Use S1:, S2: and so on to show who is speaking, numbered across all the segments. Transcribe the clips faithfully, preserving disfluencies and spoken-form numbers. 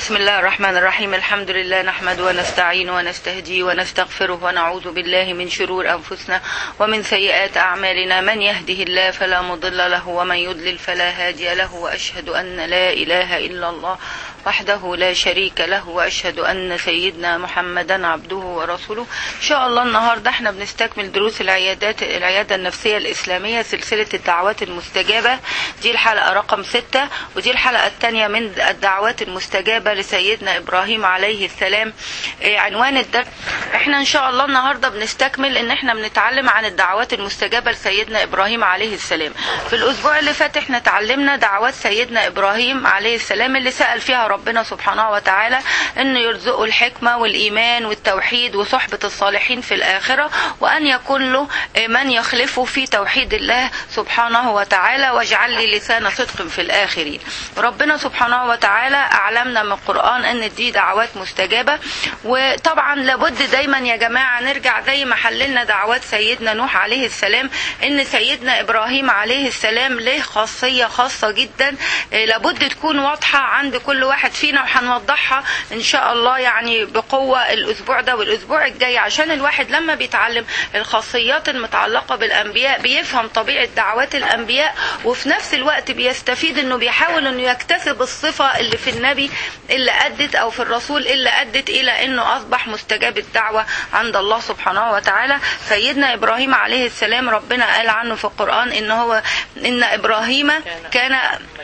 S1: بسم الله الرحمن الرحيم. الحمد لله نحمد ونستعين ونستهدي ونستغفره ونعوذ بالله من شرور أنفسنا ومن سيئات أعمالنا. من يهده الله فلا مضل له ومن يضلل فلا هادي له، وأشهد أن لا إله إلا الله وحده لا شريك له، وأشهد أن سيدنا محمدا عبده ورسوله. إن شاء الله النهاردة احنا بنستكمل دروس العيادات العيادة النفسية الإسلامية، سلسلة الدعوات المستجابة. دي الحلقة رقم ستة، ودي الحلقة الثانية من الدعوات المستجابة لسيدنا إبراهيم عليه السلام. عنوان الدرس احنا إن شاء الله النهاردة بنستكمل إن احنا بنتعلم عن الدعوات المستجابة لسيدنا إبراهيم عليه السلام. في الأسبوع اللي فات احنا تعلمنا دعوات سيدنا إبراهيم عليه السلام اللي سأل فيها ربنا سبحانه وتعالى إنه يرزقه الحكمة والإيمان والتوحيد وصحبة الصالحين في الآخرة، وأن يكون له من يخلفه في توحيد الله سبحانه وتعالى، واجعل لي لسان صدق في الآخرين. ربنا سبحانه وتعالى أعلمنا من القرآن أن دي دعوات مستجابة. وطبعا لابد دايما يا جماعة نرجع زي ما حللنا دعوات سيدنا نوح عليه السلام، إن سيدنا إبراهيم عليه السلام له خاصية خاصة جدا لابد تكون واضحة عند كل واحد فينا، وهنوضحها إن شاء الله يعني بقوة الأسبوع ده والأسبوع الجاي، عشان الواحد لما بيتعلم الخاصيات المتعلقة بالأنبياء بيفهم طبيعة دعوات الأنبياء، وفي نفس الوقت بيستفيد إنه بيحاول إنه يكتسب الصفة اللي في النبي اللي أدت أو في الرسول اللي أدت إلى إنه أصبح مستجاب الدعوة عند الله سبحانه وتعالى. سيدنا إبراهيم عليه السلام ربنا قال عنه في القرآن إن هو إن إبراهيم كان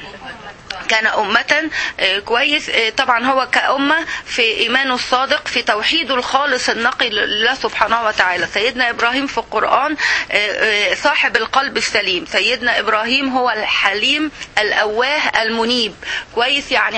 S1: كان أمة كويس. طبعا هو كأمة في إيمانه الصادق في توحيده الخالص النقي لله سبحانه وتعالى. سيدنا إبراهيم في القرآن صاحب القلب السليم. سيدنا إبراهيم هو الحليم الأواه المنيب كويس، يعني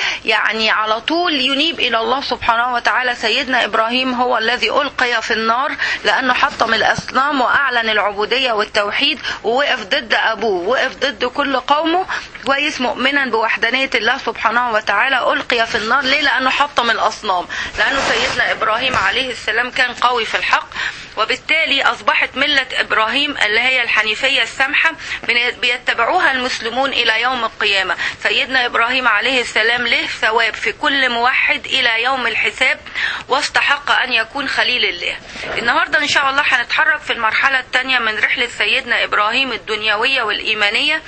S1: يعني على طول ينيب إلى الله سبحانه وتعالى. سيدنا إبراهيم هو الذي ألقي في النار لأنه حطم الأصنام وأعلن العبودية والتوحيد، ووقف ضد أبوه، وقف ضد كل قومه كويس، مؤمنا بوحدانية الله سبحانه وتعالى. ألقي في النار ليه؟ لأنه حطم الأصنام، لأنه سيدنا إبراهيم عليه السلام كان قوي في الحق، وبالتالي أصبحت ملة إبراهيم اللي هي الحنيفية السمحة بيتبعوها المسلمون إلى يوم القيامة. سيدنا إبراهيم عليه السلام له ثواب في كل موحد إلى يوم الحساب، واستحق أن يكون خليل الله. النهاردة إن شاء الله هنتحرك في المرحلة الثانية من رحلة سيدنا إبراهيم الدنيوية والإيمانية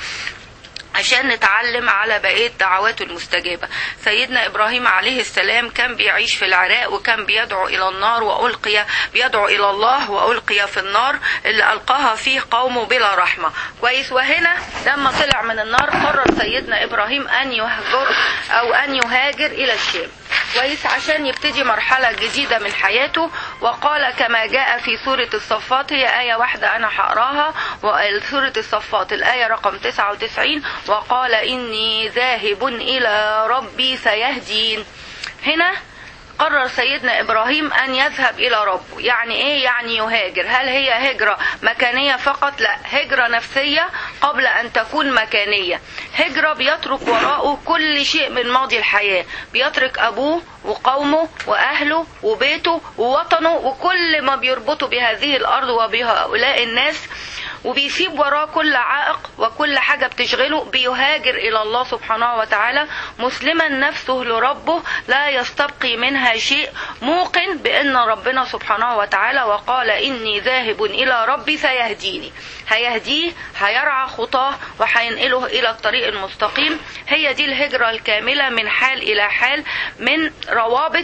S1: عشان نتعلم على بقية دعواته المستجابة. سيدنا إبراهيم عليه السلام كان بيعيش في العراق، وكان بيدعو إلى النار وألقي بيدعو إلى الله وألقي في النار اللي ألقاها فيه قومه بلا رحمة كويس. وهنا لما طلع من النار قرر سيدنا إبراهيم أن يهجر أو أن يهاجر إلى الشام كويس عشان يبتدي مرحلة جديدة من حياته. وقال كما جاء في سورة الصفات، هي آية واحدة أنا هقراها، وسورة الصفات الآية رقم تسعة وتسعين، وقال إني ذاهب إلى ربي سيهدين. هنا قرر سيدنا إبراهيم أن يذهب إلى ربه. يعني إيه؟ يعني يهاجر. هل هي هجرة مكانية فقط؟ لا، هجرة نفسية قبل أن تكون مكانية. هجرة بيترك وراءه كل شيء من ماضي الحياة، بيترك أبوه وقومه وأهله وبيته ووطنه وكل ما بيربطه بهذه الأرض وبهؤلاء الناس، وبيسيب وراه كل عائق وكل حاجة بتشغله. بيهاجر إلى الله سبحانه وتعالى مسلما نفسه لربه، لا يستبقي منها شيء، موقن بأن ربنا سبحانه وتعالى وقال إني ذاهب إلى ربي سيهديني، هيهديه، هيرعى خطاه وهينقله إلى الطريق المستقيم. هي دي الهجرة الكاملة من حال إلى حال، من روابط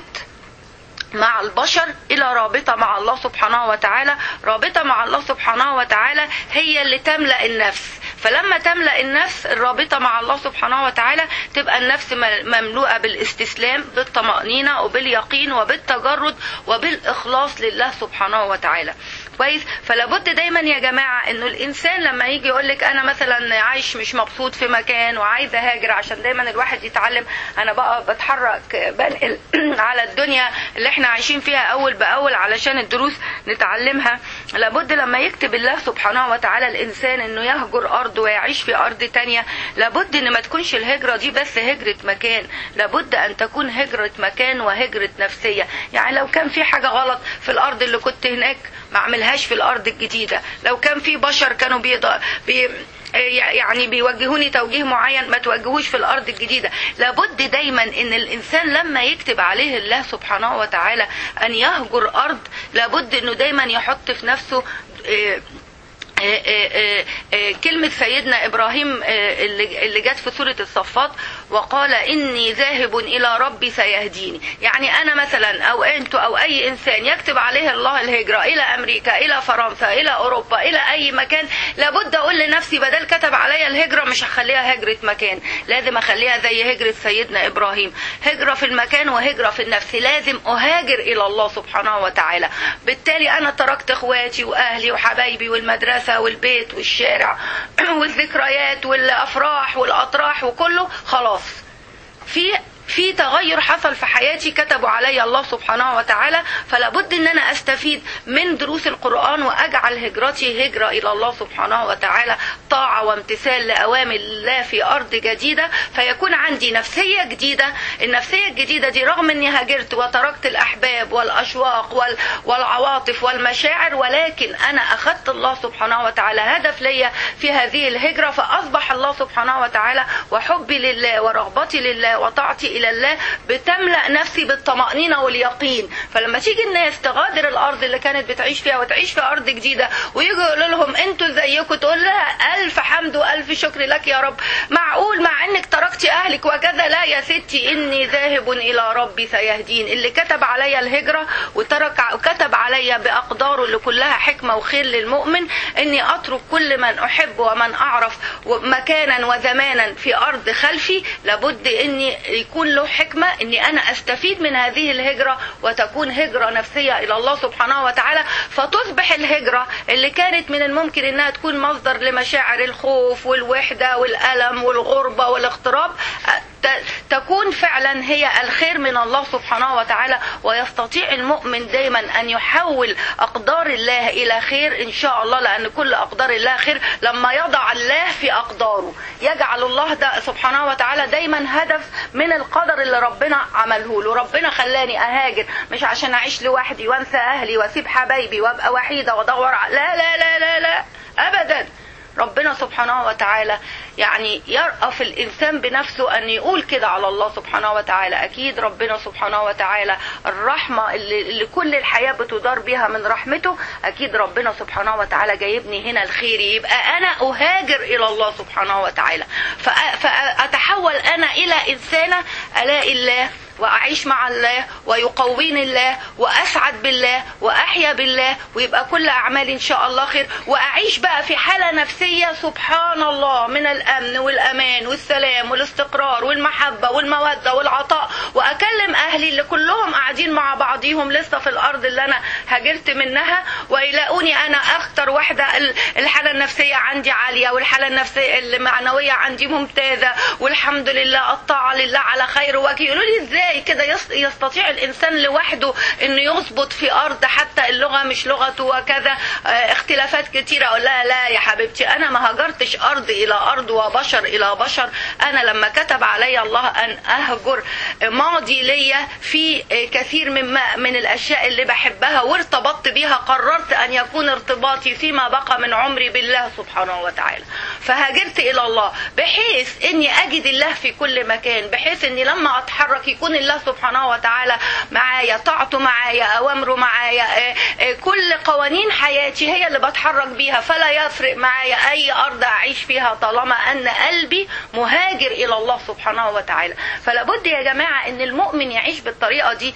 S1: مع البشر إلى رابطة مع الله سبحانه وتعالى. رابطة مع الله سبحانه وتعالى هي اللي تملأ النفس، فلما تملأ النفس الرابطة مع الله سبحانه وتعالى تبقى النفس مملوءة بالاستسلام، بالطمأنينة وباليقين وبالتجرد وبالإخلاص لله سبحانه وتعالى كويس. فلابد دايما يا جماعة انه الانسان لما يجي يقولك انا مثلا عايش مش مبسوط في مكان وعايز اهاجر، عشان دايما الواحد يتعلم انا بقى بتحرك بنقل على الدنيا اللي احنا عايشين فيها اول باول علشان الدروس نتعلمها. لابد لما يكتب الله سبحانه وتعالى الانسان انه يهجر ارض ويعيش في ارض تانية، لابد ان ما تكونش الهجرة دي بس هجرة مكان، لابد ان تكون هجرة مكان وهجرة نفسية. يعني لو كان في حاجة غلط في الارض اللي كنت هناك ما اعملهاش في الارض الجديدة. لو كان في بشر كانوا بيض... بي... يعني بيوجهوني توجيه معين، ما توجهوش في الارض الجديدة. لابد دايما ان الانسان لما يكتب عليه الله سبحانه وتعالى ان يهجر ارض، لابد انه دايما يحط في نفسه كلمة سيدنا إبراهيم اللي جت في سورة الصفات، وقال إني ذاهب إلى ربي سيهديني. يعني أنا مثلا أو أنتوا أو أي إنسان يكتب عليه الله الهجرة إلى أمريكا، إلى فرنسا، إلى أوروبا، إلى أي مكان، لابد أقول لنفسي بدل كتب علي الهجرة مش هخليها هجرة مكان، لازم أخليها زي هجرة سيدنا إبراهيم، هجرة في المكان وهجرة في النفس. لازم أهاجر إلى الله سبحانه وتعالى. بالتالي أنا تركت إخواتي وأهلي وحبايبي والمدرسة والبيت والشارع والذكريات والافراح والاطراح وكله، خلاص في في تغير حصل في حياتي كتبوا علي الله سبحانه وتعالى. فلا بد ان انا استفيد من دروس القرآن واجعل هجرتي هجرة الى الله سبحانه وتعالى، طاعة وامتثال لاوامر الله في ارض جديدة، فيكون عندي نفسية جديدة. النفسية الجديدة دي رغم اني هاجرت وتركت الاحباب والاشواق وال والعواطف والمشاعر، ولكن انا اخذت الله سبحانه وتعالى هدف ليا في هذه الهجرة، فاصبح الله سبحانه وتعالى وحبي لله ورغبتي لله وطاعتي إلى الله بتملأ نفسي بالطمأنينة واليقين. فلما تيجي الناس تغادر الأرض اللي كانت بتعيش فيها وتعيش في أرض جديدة ويجوا يقولوا لهم أنتوا زيكم، تقول لها ألف حمد وألف شكر لك يا رب، معقول مع أنك تركتي أهلك وكذا؟ لا يا ستي، إني ذاهب إلى ربي سيهدين. اللي كتب علي الهجرة وترك وكتب علي بأقداره اللي كلها حكمة وخير للمؤمن إني أترك كل من أحب ومن أعرف مكانا وزمانا في أرض خلفي، لابد إني يكون له حكمة اني انا استفيد من هذه الهجرة وتكون هجرة نفسية الى الله سبحانه وتعالى، فتصبح الهجرة اللي كانت من الممكن انها تكون مصدر لمشاعر الخوف والوحدة والألم والغربة والاغتراب، تكون فعلا هي الخير من الله سبحانه وتعالى. ويستطيع المؤمن دايما ان يحول اقدار الله الى خير ان شاء الله، لان كل اقدار الله خير لما يضع الله في اقداره. يجعل الله ده سبحانه وتعالى دايما هدف من القدر اللي ربنا عمله له. ربنا خلاني اهاجر مش عشان اعيش لوحدي وانسى اهلي واسيب حبايبي وابقى وحيدة وادور، لا لا لا لا لا ابدا. ربنا سبحانه وتعالى يعني يرأف الإنسان بنفسه أن يقول كده على الله سبحانه وتعالى. أكيد ربنا سبحانه وتعالى الرحمة اللي, اللي كل الحياة بتدار بها من رحمته، أكيد ربنا سبحانه وتعالى جايبني هنا الخير، يبقى أنا أهاجر إلى الله سبحانه وتعالى، فأتحول أنا إلى إنسانة ألاقي الله وأعيش مع الله ويقويني الله وأسعد بالله وأحيا بالله، ويبقى كل أعمالي إن شاء الله خير، وأعيش بقى في حالة نفسية سبحان الله من الأمن والأمان والسلام والاستقرار والمحبة والمودة والعطاء، وأكلم أهلي اللي كلهم قاعدين مع بعضيهم لسه في الأرض اللي أنا هاجرت منها، ويلاقوني أنا أكتر واحدة الحالة النفسية عندي عالية والحالة النفسية المعنوية عندي ممتازة والحمد لله، الطاعة لله على خير وجه. يقولوا لي إزاي كده يستطيع الإنسان لوحده إنه يظبط في أرض حتى اللغة مش لغته وكذا اختلافات كتيرة؟ أقول لا لا يا حبيبتي، أنا ما هاجرتش أرض إلى أرض وبشر إلى بشر. أنا لما كتب علي الله أن أهجر ماضي ليا في كثير من من الأشياء اللي بحبها وارتبطت بها، قررت أن يكون ارتباطي فيما بقى من عمري بالله سبحانه وتعالى، فهاجرت إلى الله بحيث إني أجد الله في كل مكان، بحيث إني لما أتحرك يكون الله سبحانه وتعالى معايا، طاعته معايا، أوامره معايا، كل قوانين حياتي هي اللي بتحرك بيها، فلا يفرق معايا أي أرض أعيش فيها طالما أن قلبي مهاجر إلى الله سبحانه وتعالى. فلابد يا جماعة أن المؤمن يعيش بالطريقة دي،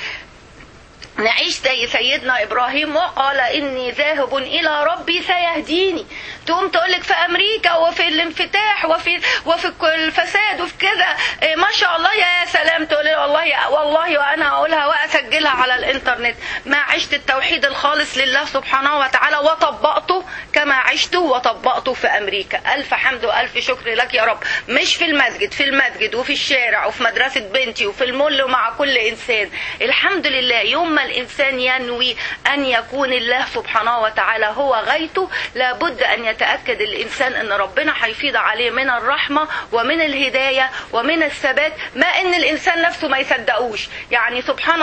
S1: نعيش زي سيدنا إبراهيم وقال إني ذاهب إلى ربي سيهديني. تقوم تقولك في أمريكا وفي الانفتاح وفي وفي الفساد وفي كذا ما شاء الله يا سلام، تقولي والله والله وأنا أقولها وأسجلها على الإنترنت، ما عشت التوحيد الخالص لله سبحانه وتعالى وطبقته كما عشته وطبقته في أمريكا. ألف حمد وألف شكر لك يا رب. مش في المسجد، في المسجد وفي الشارع وفي مدرسة بنتي وفي المول ومع كل إنسان. الحمد لله يوم ما الإنسان ينوي أن يكون الله سبحانه وتعالى هو غايته، لابد أن يتأكد الإنسان أن ربنا هيفيض عليه من الرحمة ومن الهداية ومن الثبات، ما أن الإنسان نفسه ما يصدقوش. يعني سبحان الله، ودي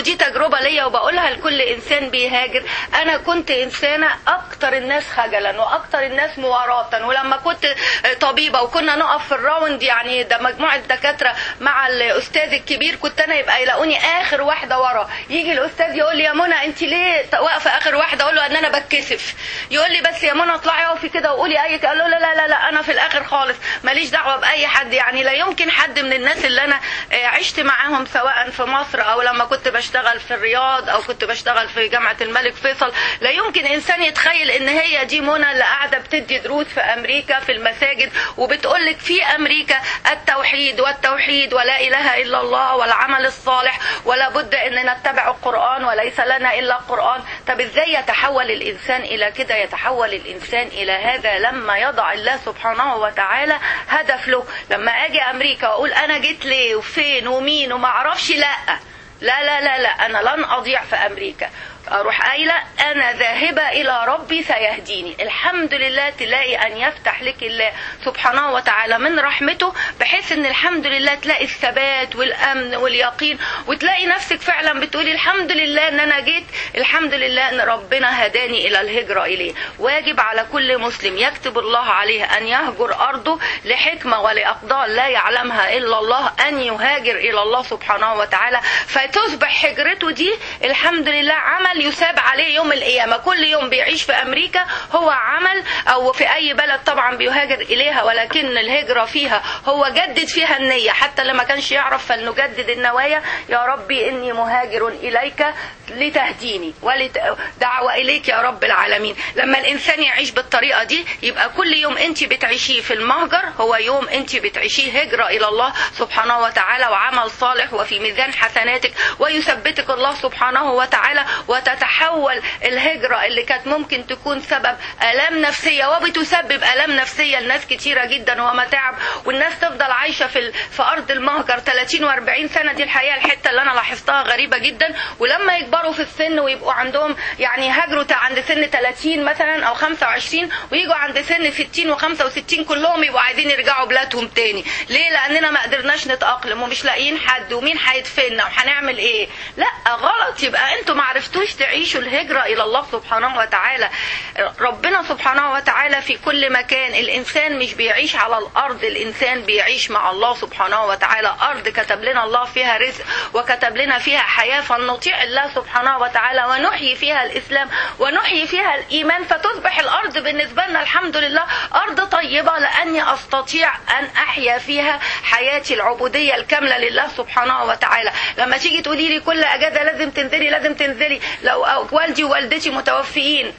S1: ودي تجربة ليا وبقولها لكل انسان بيهاجر. انا كنت انسانة اكتر الناس خجلا واكتر الناس مواراة، ولما كنت طبيبة وكنا نقف في الراوند، يعني ده مجموعة دكاترة مع الاستاذ الكبير، كنت انا يبقى يلاقوني اخر واحدة ورا. يجي الاستاذ يقول لي يا منى انت ليه واقفة اخر واحدة؟ اقول له ان انا بتكسف. يقول لي بس يا منى اطلعي اقفي كده وقولي اي، اقول له لا لا لا لا انا في الاخر خالص، ماليش دعوة باي حد. يعني لا يمكن حد من الناس اللي انا عشت معاهم سواء في مصر او لما كنت بشتغل في الرياض او كنت بشتغل في جامعة الملك فيصل، لا يمكن انسان يتخيل ان هي دي منى اللي قاعدة بتدي دروس في امريكا في المساجد وبتقولك في امريكا التوحيد والتوحيد ولا اله الا الله والعمل الصالح، ولا بد ان نتبع القرآن وليس لنا الا القرآن. طب ازاي يتحول الانسان الى كده؟ يتحول الانسان الى هذا لما يضع الله سبحانه وتعالى هدف له. لما اجي امريكا واقول انا جيت ليه وفين ومين وما اعرفش، لا لا لا لا لا انا لن اضيع في امريكا. اروح قايله انا ذاهبه الى ربي سيهديني. الحمد لله تلاقي ان يفتح لك الله سبحانه وتعالى من رحمته، بحيث ان الحمد لله تلاقي الثبات والامن واليقين، وتلاقي نفسك فعلا بتقولي الحمد لله ان انا جيت، الحمد لله ان ربنا هداني الى الهجره اليه. واجب على كل مسلم يكتب الله عليه ان يهجر ارضه لحكمه ولاقدار لا يعلمها الا الله، ان يهاجر الى الله سبحانه وتعالى، فتصبح هجرته دي الحمد لله عمل يساب عليه يوم القيامة. كل يوم بيعيش في أمريكا هو عمل، أو في أي بلد طبعا بيهاجر إليها، ولكن الهجرة فيها هو جدد فيها النية، حتى لما كانش يعرف فلنجدد النوايا. يا ربي إني مهاجر إليك لتهديني ودعوة إليك يا رب العالمين. لما الإنسان يعيش بالطريقة دي يبقى كل يوم أنت بتعيشيه في المهجر هو يوم أنت بتعيشيه هجرة إلى الله سبحانه وتعالى وعمل صالح وفي ميزان حسناتك، ويثبتك الله سبحانه وتعالى، وتتحول الهجرة اللي كانت ممكن تكون سبب آلام نفسية وبتسبب آلام نفسية لناس كتيرة جدا ومتاعب، والناس تفضل عايشة في في أرض المهجر ثلاثين وأربعين سنة. دي الحقيقة الحتة اللي أنا لاحظتها غريبة جدا. ولما يكبروا في السن ويبقوا عندهم يعني هاجروا عند سن ثلاثين مثلا أو خمسة وعشرين، ويجوا عند سن ستين وخمسة وستين كلهم يبقوا عايزين يرجعوا بلادهم تاني. ليه؟ لأننا ما قدرناش نتأقلم ومش لاقيين حد، ومين هيدفننا وهنعمل إيه؟ لا غلط. يبقى أنتوا ما عرفتوش تعيشوا الهجرة إلى الله سبحانه وتعالى. ربنا سبحانه وتعالى في كل مكان. الإنسان مش بيعيش على الأرض، الإنسان بيعيش مع الله سبحانه وتعالى. أرض كتب لنا الله فيها رزق وكتب لنا فيها حياة، فنطيع الله سبحانه وتعالى ونحيي فيها الإسلام ونحيي فيها الإيمان، فتصبح الأرض بالنسبة لنا الحمد لله أرض طيبة، لأني أستطيع أن أحيا فيها حياتي العبودية الكاملة لله سبحانه وتعالى. لما تيجي تقولي لي كل أجازة لازم تنزلي لازم تنزلي، لو والدي ووالدتي متوفيين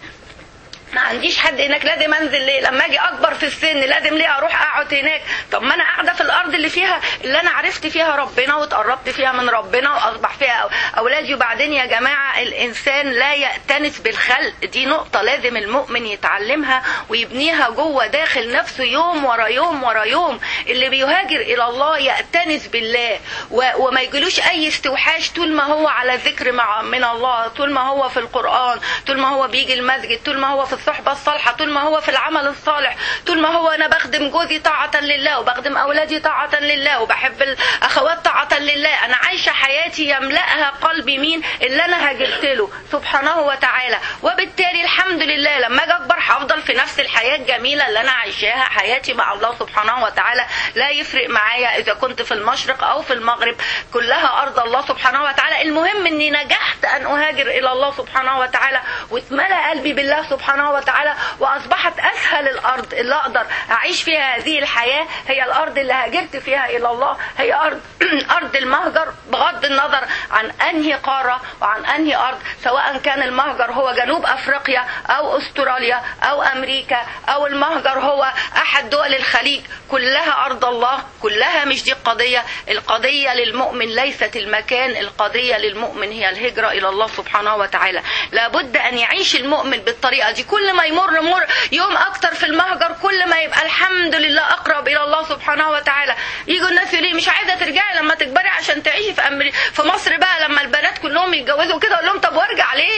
S1: ما عنديش حد هناك لازم انزل ليه؟ لما اجي اكبر في السن لازم ليه اروح اقعد هناك؟ طب ما انا قاعده في الارض اللي فيها اللي انا عرفت فيها ربنا وتقربت فيها من ربنا واصبح فيها اولادي. وبعدين يا جماعه الانسان لا يأتنس بالخلق، دي نقطه لازم المؤمن يتعلمها ويبنيها جوه داخل نفسه يوم ورا يوم ورا يوم. اللي بيهاجر الى الله يأتنس بالله وما يجيلوش اي استوحاش طول ما هو على ذكر مع من الله، طول ما هو في القرآن، طول ما هو بيجي المسجد، طول ما هو في الصحبة الصالحة، طول ما هو في العمل الصالح، طول ما هو أنا بخدم جوزي طاعة لله وبخدم أولادي طاعة لله وبحب الأخوات طاعة لله. أنا عايشة حياتي يملأها قلبي مين؟ اللي أنا هاجرت له سبحانه وتعالى. وبالتالي الحمد لله لما أجي أكبر هفضل في نفس الحياة الجميلة اللي أنا عايشاها، حياتي مع الله سبحانه وتعالى. لا يفرق معايا إذا كنت في المشرق أو في المغرب، كلها أرض الله سبحانه وتعالى. المهم أني نجحت أن أهاجر إلى الله سبحانه وتعالى واتملأ قلبي بالله سبحانه وتعالى، وأصبحت أسهل الأرض اللي أقدر أعيش فيها هذه الحياة هي الأرض اللي هاجرت فيها إلى الله، هي أرض أرض المهجر، بغض النظر عن أنهي قارة وعن أنهي أرض، سواء كان المهجر هو جنوب أفريقيا أو أستراليا أو أمريكا أو المهجر هو أحد دول الخليج، كلها أرض الله، كلها. مش دي القضية. القضية للمؤمن ليست المكان، القضية للمؤمن هي الهجرة إلى الله سبحانه وتعالى. لابد أن يعيش المؤمن بالطريقة دي. كل ما يمر مر يوم أكتر في المهجر كل ما يبقى الحمد لله أقرب إلى الله سبحانه وتعالى. يجوا الناس يقولوا مش عايزة ترجعي لما تكبري عشان تعيشي في أمريكا في مصر بقى لما البنات كلهم يتجوزوا كده، أقول لهم طب وارجع ليه؟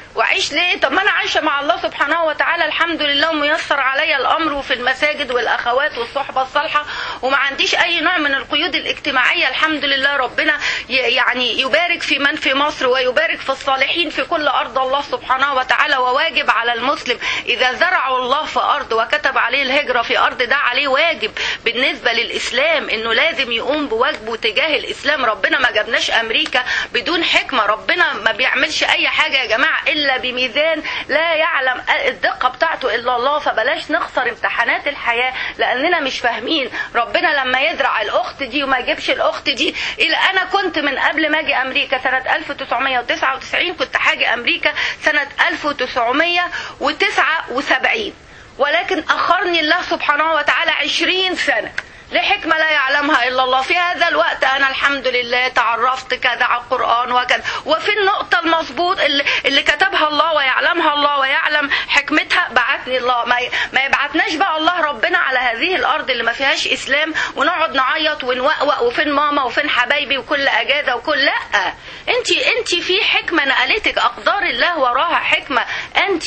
S1: واعيش ليه؟ طب ما انا عايشه مع الله سبحانه وتعالى الحمد لله وميسر عليا الامر، وفي المساجد والاخوات والصحبه الصالحه، وما عنديش اي نوع من القيود الاجتماعيه الحمد لله. ربنا يعني يبارك في من في مصر ويبارك في الصالحين في كل ارض الله سبحانه وتعالى. وواجب على المسلم اذا زرعوا الله في ارض وكتب عليه الهجره في ارض، ده عليه واجب بالنسبه للاسلام انه لازم يقوم بواجبه تجاه الاسلام. ربنا ما جابناش امريكا بدون حكمه، ربنا ما بيعملش اي حاجه يا جماعه الا بميزان لا يعلم الدقه بتاعته الا الله. فبلاش نخسر امتحانات الحياه لاننا مش فاهمين. ربنا لما يزرع الاخت دي وما يجيبش الاخت دي، الى انا كنت من قبل ما اجي امريكا سنه ألف وتسعمية وتسعة وتسعين كنت حاجي امريكا سنه ألف وتسعمية وتسعة وسبعين، ولكن اخرني الله سبحانه وتعالى عشرين سنه لحكمة لا يعلمها إلا الله. في هذا الوقت أنا الحمد لله تعرفت كذا على القرآن وكذا، وفي النقطة المظبوط اللي, اللي كتبها الله ويعلمها الله ويعلم حكمتها بعتني الله. ما, ما يبعتناش بقى الله ربنا على هذه الأرض اللي ما فيهاش إسلام ونقعد نعيط ونوقوق وفين ماما وفين حبايبي وكل أجازة وكل لا. أنت أنت في حكمة نقلتك، أقدار الله وراها حكمة. أنت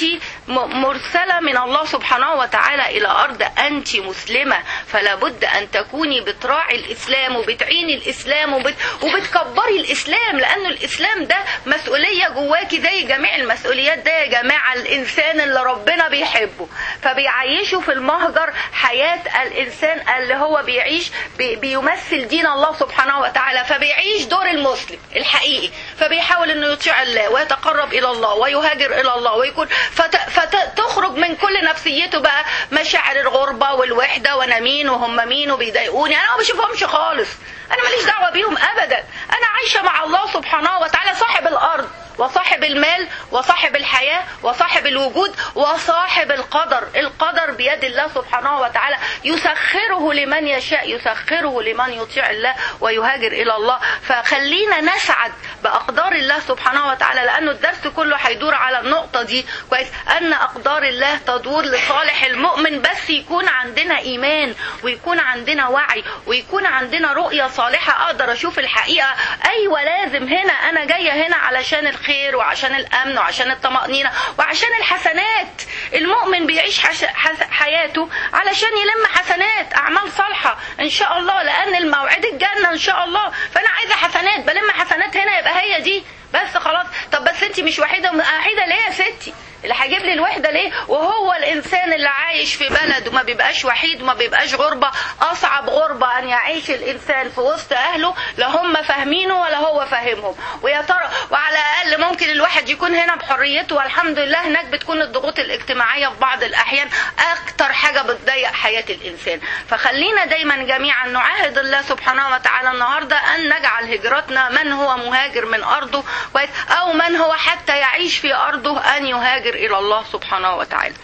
S1: مرسلة من الله سبحانه وتعالى إلى أرض، أنت مسلمة، فلا بد أن تكوني بتراعي الإسلام وبتعيني الإسلام وبت... وبتكبري الإسلام، لأنه الإسلام ده مسؤولية جواكي زي جميع المسؤوليات. ده يا جماعة الإنسان اللي ربنا بيحبه فبيعيشه في المهجر حياة الإنسان اللي هو بيعيش بي... بيمثل دين الله سبحانه وتعالى، فبيعيش دور المسلم الحقيقي، فبيحاول أنه يطيع الله ويتقرب إلى الله ويهاجر إلى الله ويكون فت... فتخرج من كل نفسيته بقى مشاعر الغربة والوحدة، وأنا مين وهم مين بيضايقوني، انا ما بشوفهمش خالص، انا ماليش دعوه بيهم ابدا. انا عايشه مع الله سبحانه وتعالى صاحب الارض وصاحب المال وصاحب الحياه وصاحب الوجود وصاحب القدر. القدر بيد الله سبحانه وتعالى، يسخره لمن يشاء، يسخره لمن يطيع الله ويهاجر الى الله. فخلينا نسعد باقدار الله سبحانه وتعالى، لانه الدرس كله هيدور على النقطه دي كويس، ان اقدار الله تدور لصالح المؤمن، بس يكون عندنا ايمان ويكون عندنا وعي ويكون عندنا رؤيه صالحه اقدر اشوف الحقيقه. ايوه لازم هنا انا جايه هنا علشان الخير وعشان الامن وعشان الطمأنينة وعشان الحسنات. المؤمن بيعيش حش... حس... حياته علشان يلم حسنات، اعمال صالحة ان شاء الله، لان الموعد الجنة ان شاء الله. فانا عايزة حسنات، بلم حسنات هنا، يبقى هي دي بس خلاص. طب بس انت مش وحيدة، وحيدة ليه يا ستي؟ اللي هيجيب لي الوحده ليه؟ وهو الانسان اللي عايش في بلد وما بيبقاش وحيد وما بيبقاش غربه. اصعب غربه ان يعيش الانسان في وسط اهله لا هم فاهمينه ولا هو فاهمهم. ويا ترى وعلى الاقل ممكن الواحد يكون هنا بحريته والحمد لله، هناك بتكون الضغوط الاجتماعيه في بعض الاحيان اكتر حاجه بتضيق حياه الانسان. فخلينا دايما جميعا نعاهد الله سبحانه وتعالى النهارده ان نجعل هجرتنا من هو مهاجر من ارضه او من هو حتى يعيش في ارضه ان يهاجر إلى الله سبحانه وتعالى.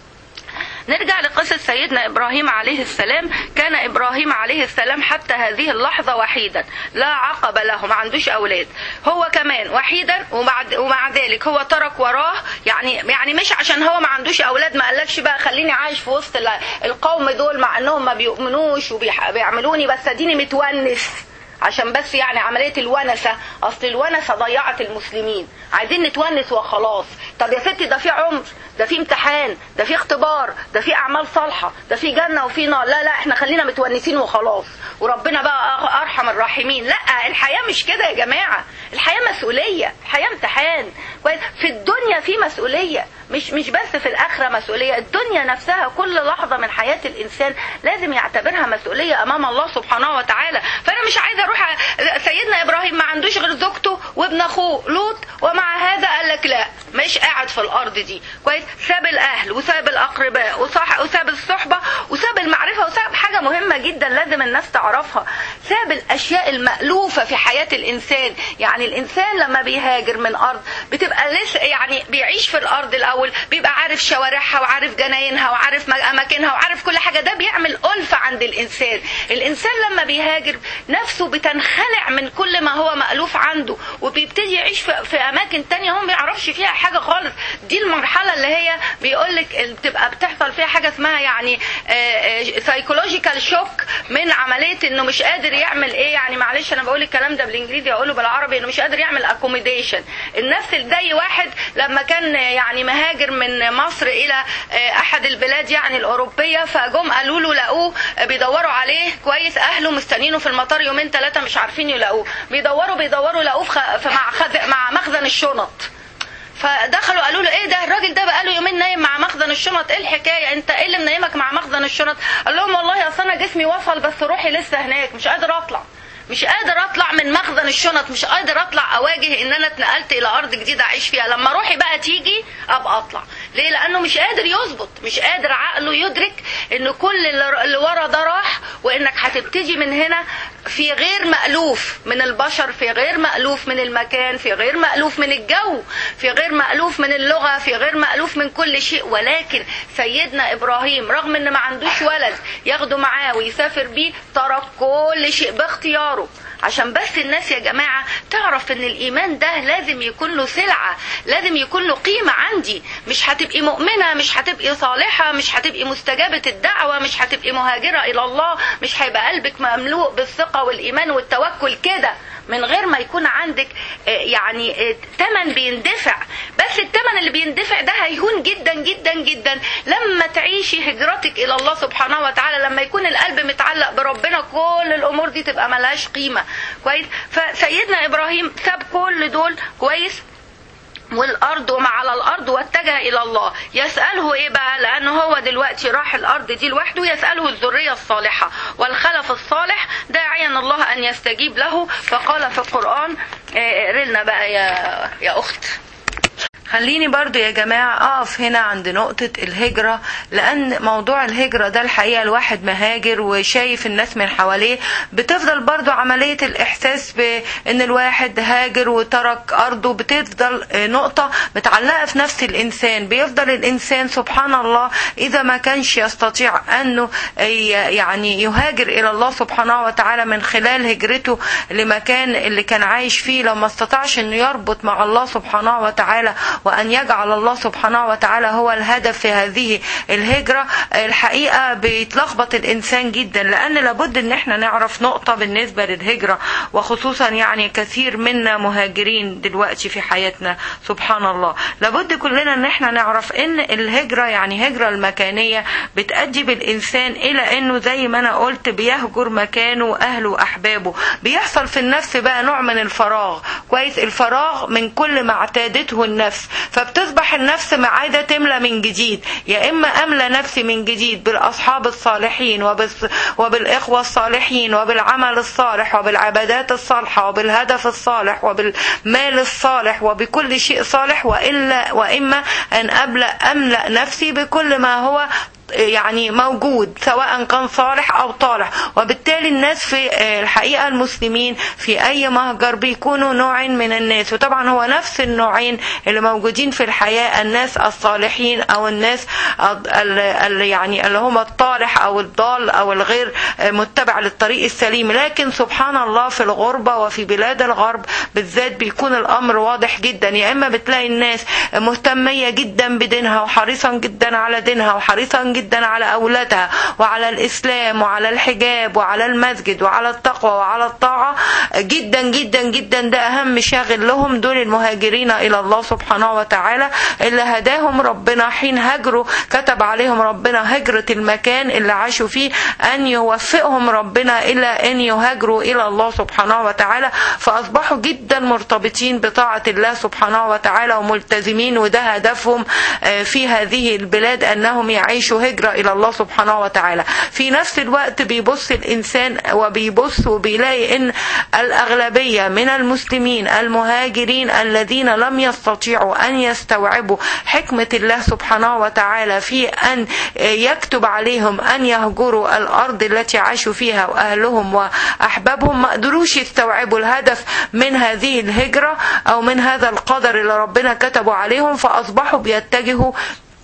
S1: نرجع لقصة سيدنا إبراهيم عليه السلام. كان إبراهيم عليه السلام حتى هذه اللحظة وحيدا لا عقب له، ما عندوش أولاد، هو كمان وحيدا، وبعد ومع ذلك هو ترك وراه يعني يعني مش عشان هو ما عندوش أولاد ما قالكش بقى خليني عايش في وسط القوم دول مع أنهم ما بيؤمنوش وبيعملوني بس اديني متونس، عشان بس يعني عملية الونسة. أصل الونسة ضيعت المسلمين، عايزين نتونس وخلاص. طب يا ستي ده في عمر، ده في امتحان، ده في اختبار، ده في أعمال صالحة، ده في جنة وفي نار. لا لا احنا خلينا متونسين وخلاص وربنا بقى أرحم الراحمين. لا، الحياة مش كده يا جماعة. الحياة مسؤولية، الحياة امتحان. في الدنيا في مسؤولية، مش مش بس في الآخرة مسؤولية. الدنيا نفسها كل لحظة من حياة الإنسان لازم يعتبرها مسؤولية أمام الله سبحانه وتعالى. فأنا مش عايزة أروح. سيدنا إبراهيم ما عندوش غير زوجته وابن أخوه لوط، ومع هذا قال لك لا مش قاعد في الأرض دي كويس. ساب الأهل وساب الأقرباء وصح وساب الصحبة وساب المعرفة وساب حاجة مهمة جدا لازم الناس تعرفها، ساب الأشياء المألوفة في حياة الإنسان. يعني الإنسان لما بيهاجر من أرض بتبقى لسه يعني بيعيش في الأرض الأول، بيبقى عارف شوارعها وعارف جناينها وعارف أماكنها وعارف كل حاجة. ده بيعمل ألفة عند الإنسان. الإنسان لما بيهاجر نفسه بتنخلع من كل ما هو مألوف عنده وبيبتدي يعيش في, في أماكن تانية هم بيعرفش فيها حاجة خالص. دي المرحلة اللي هي بيقولك بتبقى بتحصل فيها حاجة اسمها يعني سايكولوجيكال دخل شوك من عمليه انه مش قادر يعمل ايه، يعني معلش انا بقول الكلام ده بالانجليزي اقوله بالعربي، انه مش قادر يعمل اكوميديشن. النفس زي واحد لما كان يعني مهاجر من مصر الى احد البلاد يعني الاوروبيه، فجم قالوا له لقوه بيدوروا عليه كويس، اهله مستنينه في المطار يومين ثلاثه مش عارفين يلاقوه، بيدوروا بيدوروا لقوه في مع مع مخزن الشنط. فدخلوا قالوا له ايه ده الراجل ده بقاله يومين نايم مع مخزن الشنط، ايه الحكايه انت ايه اللي منيمك مع مخزن الشنط؟ قال لهم والله اصل انا جسمي وصل بس روحي لسه هناك، مش قادر اطلع مش قادر اطلع من مخزن الشنط، مش قادر اطلع اواجه ان انا اتنقلت الى ارض جديده اعيش فيها، لما روحي بقى تيجي ابقى اطلع. ليه؟ لانه مش قادر يظبط، مش قادر عقله يدرك ان كل اللي ورا ده راح، وانك هتبتدي من هنا في غير مألوف من البشر، في غير مألوف من المكان، في غير مألوف من الجو، في غير مألوف من اللغه، في غير مألوف من كل شيء. ولكن سيدنا ابراهيم رغم ان ما عندوش ولد ياخده معاه ويسافر بيه، ترك كل شيء باختياره، عشان بس الناس يا جماعة تعرف ان الايمان ده لازم يكون له سلعة، لازم يكون له قيمة عندي. مش هتبقي مؤمنة، مش هتبقي صالحة، مش هتبقي مستجابة الدعوة، مش هتبقي مهاجرة الى الله، مش هيبقى قلبك مملوء بالثقة والايمان والتوكل كده من غير ما يكون عندك يعني تمن بيندفع. بس التمن اللي بيندفع ده هيهون جدا جدا جدا لما تعيشي هجرتك الى الله سبحانه وتعالى، لما يكون القلب متعلق بربنا كل الامور دي تبقى ملهاش قيمة. كويس؟ فسيدنا ابراهيم ساب كل دول كويس والارض وما على الارض واتجه الى الله. يسأله ايه بقى؟ لانه هو دلوقتي راح الارض دي لوحده، يسأله الذرية الصالحة والخلف الصالح داعيا الله ان يستجيب له. فقال في القرآن، اقري لنا بقى يا يا اخت. خليني برضو يا جماعة أقف هنا عند نقطة الهجرة، لأن موضوع الهجرة ده الحقيقة الواحد مهاجر وشايف الناس من حواليه، بتفضل برضو عملية الإحساس بأن الواحد هاجر وترك أرضه، بتفضل نقطة متعلقة في نفس الإنسان. بيفضل الإنسان سبحان الله إذا ما كانش يستطيع أنه يعني يهاجر إلى الله سبحانه وتعالى من خلال هجرته لمكان اللي كان عايش فيه، لو ما استطاعش أنه يربط مع الله سبحانه وتعالى وأن يجعل الله سبحانه وتعالى هو الهدف في هذه الهجرة، الحقيقة بيتلخبط الإنسان جدا. لأن لابد أن احنا نعرف نقطة بالنسبة للهجرة، وخصوصا يعني كثير منا مهاجرين دلوقتي في حياتنا سبحان الله. لابد كلنا أن احنا نعرف أن الهجرة يعني هجرة المكانية بتأدي بالإنسان إلى أنه زي ما أنا قلت بيهجر مكانه وأهله وأحبابه. بيحصل في النفس بقى نوع من الفراغ، كويس؟ الفراغ من كل ما اعتادته النفس، فبتصبح النفس عايزة تملى من جديد. يا إما أملى نفسي من جديد بالأصحاب الصالحين وبالإخوة الصالحين وبالعمل الصالح وبالعبادات الصالحة وبالهدف الصالح وبالمال الصالح وبكل شيء صالح، وإلا وإما أن أملأ, أملأ نفسي بكل ما هو يعني موجود سواء كان صالح أو طالح. وبالتالي الناس في الحقيقة المسلمين في أي مهجر بيكونوا نوعين من الناس، وطبعا هو نفس النوعين اللي موجودين في الحياة، الناس الصالحين أو الناس اللي يعني اللي هم الطالح أو الضال أو الغير متبع للطريق السليم. لكن سبحان الله في الغربة وفي بلاد الغرب بالذات بيكون الأمر واضح جدا. يا إما بتلاقي الناس مهتمية جدا بدينها وحريصا جدا على دينها وحريصا جدا على أولادها وعلى الإسلام وعلى الحجاب وعلى المسجد وعلى التقوى وعلى الطاعة جدا جدا جدا، ده أهم شاغل لهم. دول المهاجرين إلى الله سبحانه وتعالى اللي هداهم ربنا حين هجروا، كتب عليهم ربنا هجرة المكان اللي عاشوا فيه أن يوفقهم ربنا إلى أن يهاجروا إلى الله سبحانه وتعالى، فأصبحوا جدا مرتبطين بطاعة الله سبحانه وتعالى وملتزمين. وده هدفهم في هذه البلاد أنهم يعيشوا هجرة إلى الله سبحانه وتعالى. في نفس الوقت بيبص الإنسان وبيبص وبيلاقي إن الأغلبية من المسلمين المهاجرين الذين لم يستطيعوا أن يستوعبوا حكمة الله سبحانه وتعالى في أن يكتب عليهم أن يهجروا الأرض التي عاشوا فيها وأهلهم وأحبابهم، ما قدروش يستوعبوا الهدف من هذه الهجرة أو من هذا القدر اللي ربنا كتبه عليهم، فأصبحوا بيتجهوا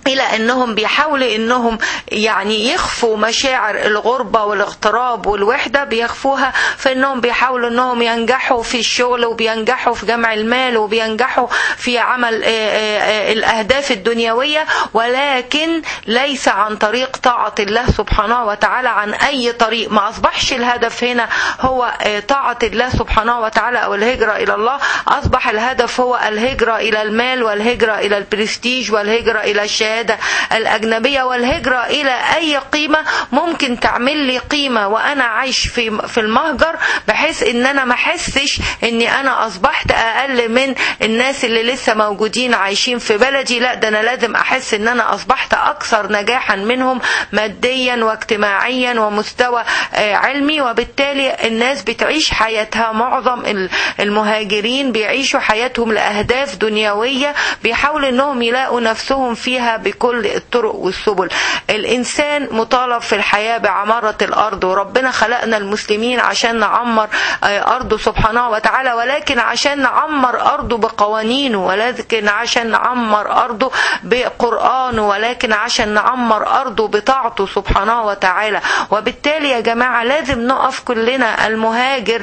S1: إلى أنهم بيحاولوا أنهم يعني يخفوا مشاعر الغربة والاغتراب والوحدة، بيخفوها في أنهم بيحاولوا أنهم ينجحوا في الشغل وبينجحوا في جمع المال وبينجحوا في عمل الأهداف الدنيوية، ولكن ليس عن طريق طاعة الله سبحانه وتعالى، عن أي طريق. ما أصبحش الهدف هنا هو طاعة الله سبحانه وتعالى أو الهجرة إلى الله، أصبح الهدف هو الهجرة إلى المال والهجرة إلى البرستيج والهجرة إلى الشهادة الأجنبية والهجرة إلى أي قيمة ممكن تعمل لي قيمة وأنا عايش في في المهجر، بحيث إن أنا ما أحسش إني أنا أصبحت أقل من الناس اللي لسه موجودين عايشين في بلدي. لا، ده أنا لازم أحس إن أنا أصبحت أكثر نجاحا منهم ماديا واجتماعيا ومستوى علمي. وبالتالي الناس بتعيش حياتها، معظم المهاجرين بيعيشوا حياتهم لأهداف دنيوية بيحاولوا إنهم يلاقوا نفسهم فيها بكل الطرق والسبل. الإنسان مطالب في الحياة بعمارة الأرض، وربنا خلقنا المسلمين عشان نعمر أرضه سبحانه وتعالى، ولكن عشان نعمر أرضه بقوانينه، ولكن عشان نعمر أرضه بقرآنه، ولكن عشان نعمر أرضه بطاعته سبحانه وتعالى. وبالتالي يا جماعة لازم نقف كلنا، المهاجر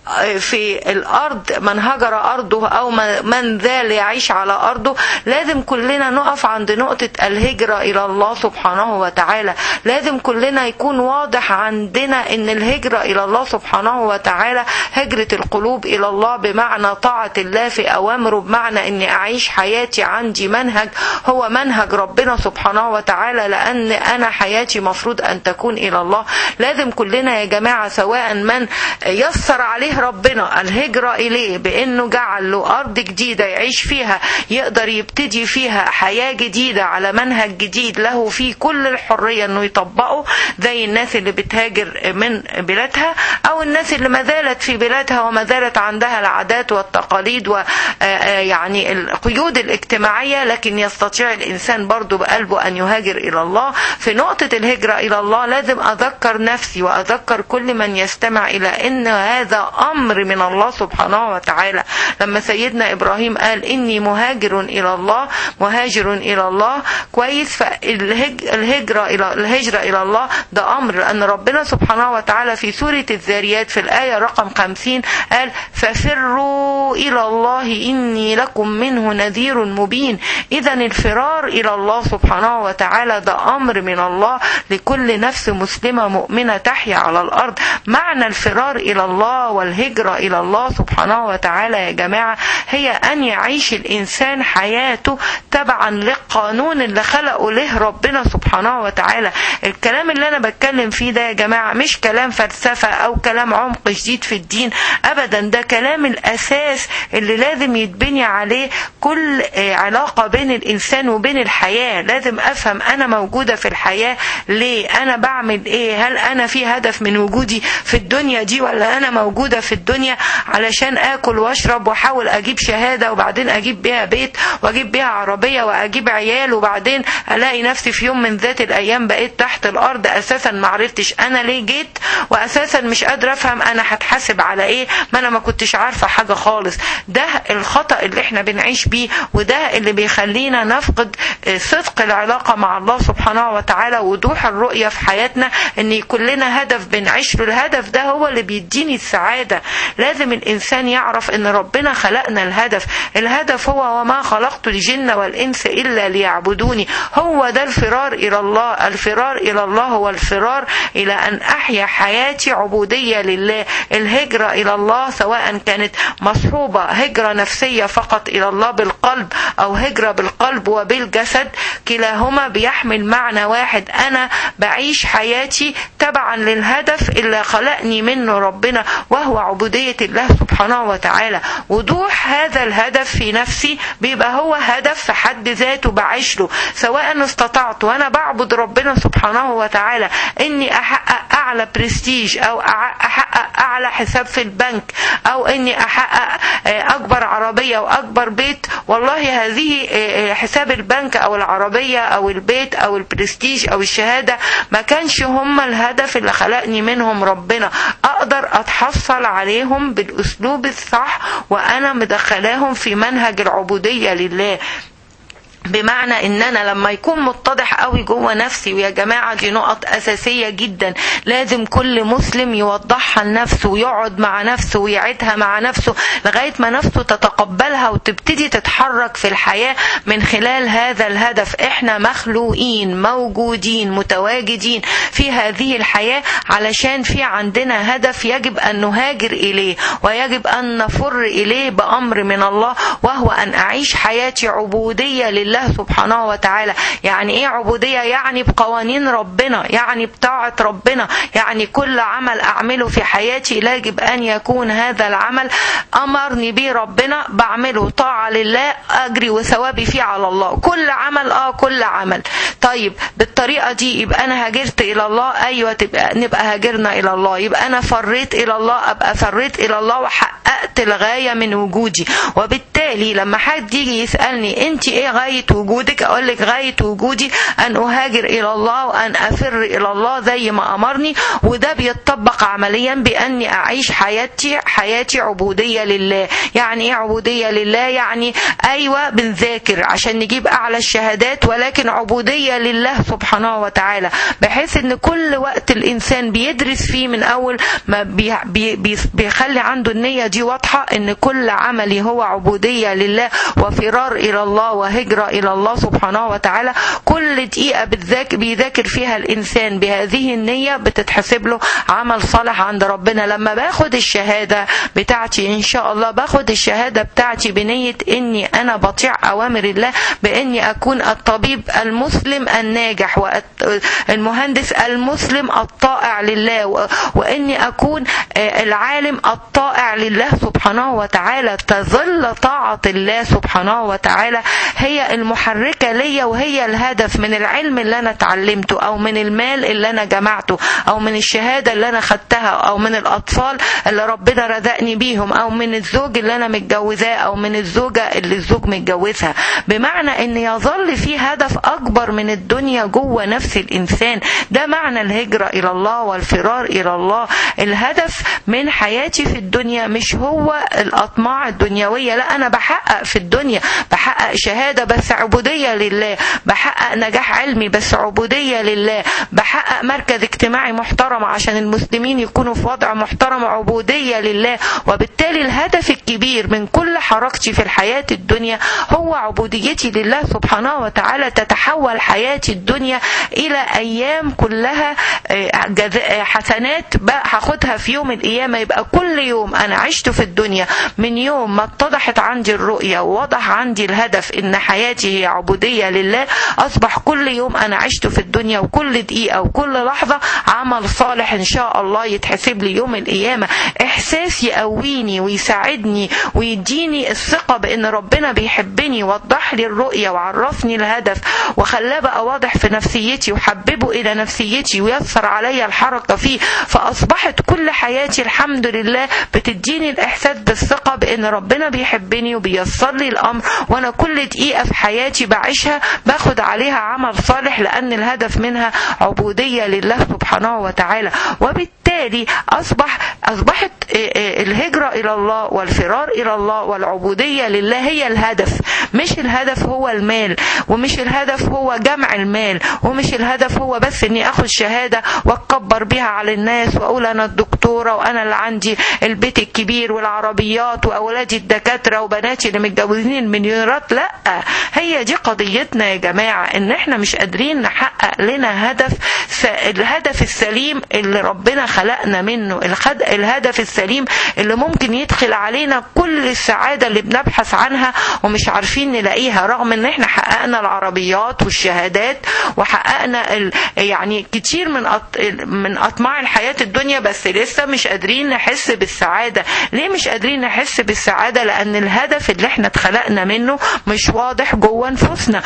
S1: في الأرض، من هجر أرضه أو من ذال يعيش على أرضه، لازم كلنا نقف عند نقطة الهجرة إلى الله سبحانه وتعالى. لازم كلنا يكون واضح عندنا أن الهجرة إلى الله سبحانه وتعالى هجرة القلوب إلى الله، بمعنى طاعة الله في أوامره، بمعنى أني أعيش حياتي عندي منهج هو منهج ربنا سبحانه وتعالى، لأن أنا حياتي مفروض أن تكون إلى الله. لازم كلنا يا جماعة، سواء من يسر عليه ربنا الهجرة إليه بأنه جعل له أرض جديدة يعيش فيها، يقدر يبتدي فيها حياة جديدة على منهج جديد له فيه كل الحرية أنه يطبقه، زي الناس اللي بتهاجر من بلادها، أو الناس اللي ما زالت في بلادها وما زالت عندها العادات والتقاليد ويعني القيود الاجتماعية، لكن يستطيع الإنسان برضو بقلبه أن يهاجر إلى الله. في نقطة الهجرة إلى الله لازم أذكر نفسي وأذكر كل من يستمع إلى أن هذا أمر من الله سبحانه وتعالى. لما سيدنا إبراهيم قال إني مهاجر إلى الله، مهاجر إلى الله، كويس، فالهجرة إلى الهجرة إلى الله ده أمر، لأن ربنا سبحانه وتعالى في سورة الذاريات في الآية رقم خمسين قال ففروا إلى الله إني لكم منه نذير مبين. إذا الفرار إلى الله سبحانه وتعالى ده أمر من الله لكل نفس مسلمة مؤمنة تحيا على الأرض. معنى الفرار إلى الله والهجرة إلى الله سبحانه وتعالى يا جماعة هي أن يعيش الإنسان حياته تبعا للقانون اللي خلقه له ربنا سبحانه وتعالى. الكلام اللي أنا بتكلم فيه ده يا جماعة مش كلام فلسفة أو كلام عمق جديد في الدين أبدا، ده كلام الأساس اللي لازم يتبني عليه كل علاقة بين الإنسان وبين الحياة. لازم أفهم أنا موجودة في الحياة ليه، أنا بعمل إيه، هل أنا في هدف من وجودي في الدنيا دي، ولا أنا موجودة في الدنيا علشان آكل واشرب واحاول أجيب شهادة وبعدين أجيب بيها بيت وأجيب بيها عربية وأجيب عيال، وبعدين ألاقي نفسي في يوم من ذات الأيام بقيت تحت الأرض، أساسا معرفتش أنا ليه جيت، وأساسا مش قادرة أفهم أنا هتحاسب على إيه، ما أنا ما كنتش عارفة حاجة خالص. ده الخطأ اللي احنا بنعيش بيه، وده اللي بيخلينا نفقد صدق العلاقة مع الله سبحانه وتعالى، وضوح الرؤية في حياتنا ان يكون لنا هدف بنعيش له. الهدف ده هو اللي بيديني السعادة. لازم الإنسان يعرف ان ربنا خلقنا الهدف، الهدف هو وما خلقت الجن والإنس إلا ليعبدوني. هو ده الفرار إلى الله. الفرار إلى الله هو الفرار إلى أن أحيا حياتي عبودية لله. الهجرة إلى الله سواء كانت مصحوبة هجرة نفسية فقط إلى الله بالقلب أو هجرة بالقلب وبالجسد، كلاهما بيحمل معنى واحد، أنا بعيش حياتي تبعا للهدف اللي خلقني منه ربنا، وهو عبودية الله سبحانه وتعالى. وضوح هذا الهدف في نفسي بيبقى هو هدف في حد ذاته بعيش له، سواء استطعت وأنا بعبد ربنا سبحانه وتعالى إني أحقق أعلى برستيج أو أحقق أعلى حساب في البنك أو إني أحقق أكبر عربية وأكبر بيت. والله هذه حساب البنك أو العربية أو البيت أو البرستيج أو الشهادة ما كانش هم الهدف اللي خلقني منهم ربنا. أقدر أتحصل عليهم بالأسلوب الصح وأنا مدخلاهم في منهج العبودية لله. بمعنى ان انا لما يكون متضح قوي جوه نفسي، ويا جماعة دي نقط اساسية جدا لازم كل مسلم يوضحها لنفسه ويقعد مع نفسه ويعيدها مع نفسه لغاية ما نفسه تتقبلها وتبتدي تتحرك في الحياة من خلال هذا الهدف. احنا مخلوقين موجودين متواجدين في هذه الحياة علشان في عندنا هدف يجب ان نهاجر اليه ويجب ان نفر اليه بامر من الله، وهو ان اعيش حياتي عبودية لله الله سبحانه وتعالى. يعني ايه عبودية؟ يعني بقوانين ربنا، يعني بطاعة ربنا، يعني كل عمل اعمله في حياتي يجب ان يكون هذا العمل امرني به ربنا بعمله طاعة لله، اجري وثوابي فيه على الله. كل عمل اه كل عمل. طيب بالطريقة دي يبقى انا هاجرت الى الله، ايوه تبقى نبقى هاجرنا الى الله. يبقى انا فريت الى الله، ابقى فريت الى الله وحققت الغاية من وجودي. وبالتالي لما حد يجي يسألني انت ايه غاية وجودك، اقول لك غاية وجودي ان اهاجر الى الله وان افر الى الله زي ما امرني. وده بيتطبق عمليا باني اعيش حياتي حياتي عبودية لله. يعني ايه عبودية لله؟ يعني ايوه بنذاكر عشان نجيب اعلى الشهادات، ولكن عبودية لله سبحانه وتعالى، بحيث ان كل وقت الانسان بيدرس فيه من اول ما بي بي بيخلي عنده النية دي واضحة ان كل عملي هو عبودية لله وفرار الى الله وهجرة الى الله سبحانه وتعالى. كل دقيقة بتذاكر بيذاكر فيها الانسان بهذه النية بتتحسب له عمل صالح عند ربنا. لما باخد الشهادة بتاعتي ان شاء الله باخد الشهادة بتاعتي بنية اني انا بطيع اوامر الله، باني اكون الطبيب المسلم الناجح والمهندس المسلم الطائع لله، واني اكون العالم الطائع لله سبحانه وتعالى. تظل طاعة الله سبحانه وتعالى هي المحركة ليا وهي الهدف من العلم اللي انا اتعلمته، او من المال اللي انا جمعته، او من الشهادة اللي انا خدتها، او من الاطفال اللي ربنا رزقني بيهم، او من الزوج اللي انا متجوزاه، او من الزوجة اللي الزوج متجوزها. بمعنى ان يظل في هدف اكبر من الدنيا جوه نفس الانسان. ده معنى الهجرة الى الله والفرار الى الله. الهدف من حياتي في الدنيا مش هو الاطماع الدنيوية، لا انا بحقق في الدنيا، بحقق شهادة بس عبودية لله، بحقق نجاح علمي بس عبودية لله، بحقق مركز اجتماعي محترم عشان المسلمين يكونوا في وضع محترم عبودية لله. وبالتالي الهدف الكبير من كل حركتي في الحياة الدنيا هو عبوديتي لله سبحانه وتعالى. تتحول حياتي الدنيا إلى أيام كلها حسنات هاخدها في يوم القيامة. يبقى كل يوم أنا عشت في الدنيا من يوم ما اتضحت عندي الرؤية ووضح عندي الهدف إن حياتي هي عبودية لله، أصبح كل يوم أنا عشت في الدنيا وكل دقيقة وكل لحظة عمل صالح إن شاء الله يتحسب لي يوم القيامة. إحساس يقويني ويساعدني ويديني الثقة بأن ربنا بيحبني، وضح لي الرؤية وعرفني الهدف وخلاه بقى واضح في نفسيتي وحببه إلى نفسيتي ويسر علي الحركة فيه. فأصبحت كل حياتي الحمد لله بتديني الإحساس بالثقة بأن ربنا بيحبني وبيسر لي الأمر، وأنا كل دقيقة في حياتي بعيشها باخد عليها عمل صالح، لأن الهدف منها عبودية لله سبحانه وتعالى. وبالتالي أصبح أصبحت الهجرة إلى الله والفرار إلى الله والعبودية لله هي الهدف. مش الهدف هو المال، ومش الهدف هو جمع المال، ومش الهدف هو بس إني أخذ شهادة وأكبر بها على الناس وأقول أنا الدكتورة وأنا اللي عندي البيت الكبير والعربيات وأولادي الدكاترة وبناتي اللي متجوزين المليونيرات. لا، هي دي قضيتنا يا جماعة، إن إحنا مش قادرين نحقق لنا هدف الهدف السليم اللي ربنا خلقنا منه، الهدف السليم اللي ممكن يدخل علينا كل السعادة اللي بنبحث عنها ومش عارفين نلاقيها، رغم ان احنا حققنا العربيات والشهادات وحققنا ال... يعني كتير من أط... من اطماع الحياة الدنيا، بس لسه مش قادرين نحس بالسعادة. ليه مش قادرين نحس بالسعادة؟ لان الهدف اللي احنا اتخلقنا منه مش واضح جوه نفوسنا،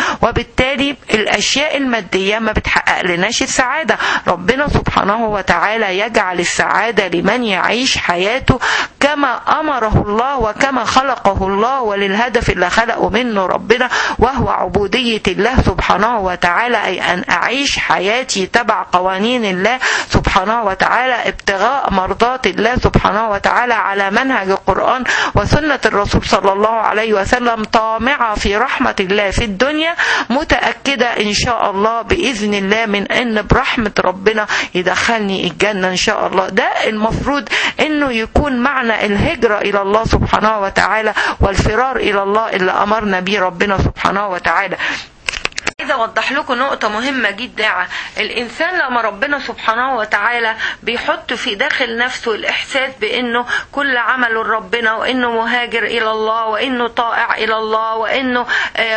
S1: وبالتالي الاشياء المادية ما بتحقق لناش السعادة. ربنا سبحانه وتعالى يجعل يجعل السعادة لمن يعيش حياته كما أمره الله وكما خلقه الله وللهدف اللي خلقه منه ربنا، وهو عبودية الله سبحانه وتعالى، أي أن أعيش حياتي تبع قوانين الله سبحانه وتعالى ابتغاء مرضات الله سبحانه وتعالى على منهج القرآن وسنة الرسول صلى الله عليه وسلم، طامعة في رحمة الله في الدنيا، متأكدة إن شاء الله بإذن الله من أن برحمة ربنا يدخلني الجنة إن شاء الله. ده المفروض أنه يكون معنى الهجرة إلى الله سبحانه وتعالى والفرار إلى الله اللي أمرنا به ربنا سبحانه وتعالى. عايزة أوضح لكم نقطة مهمة جدا. الإنسان لما ربنا سبحانه وتعالى بيحط في داخل نفسه الإحساس بأنه كل عمله ربنا، وأنه مهاجر إلى الله، وأنه طائع إلى الله، وأنه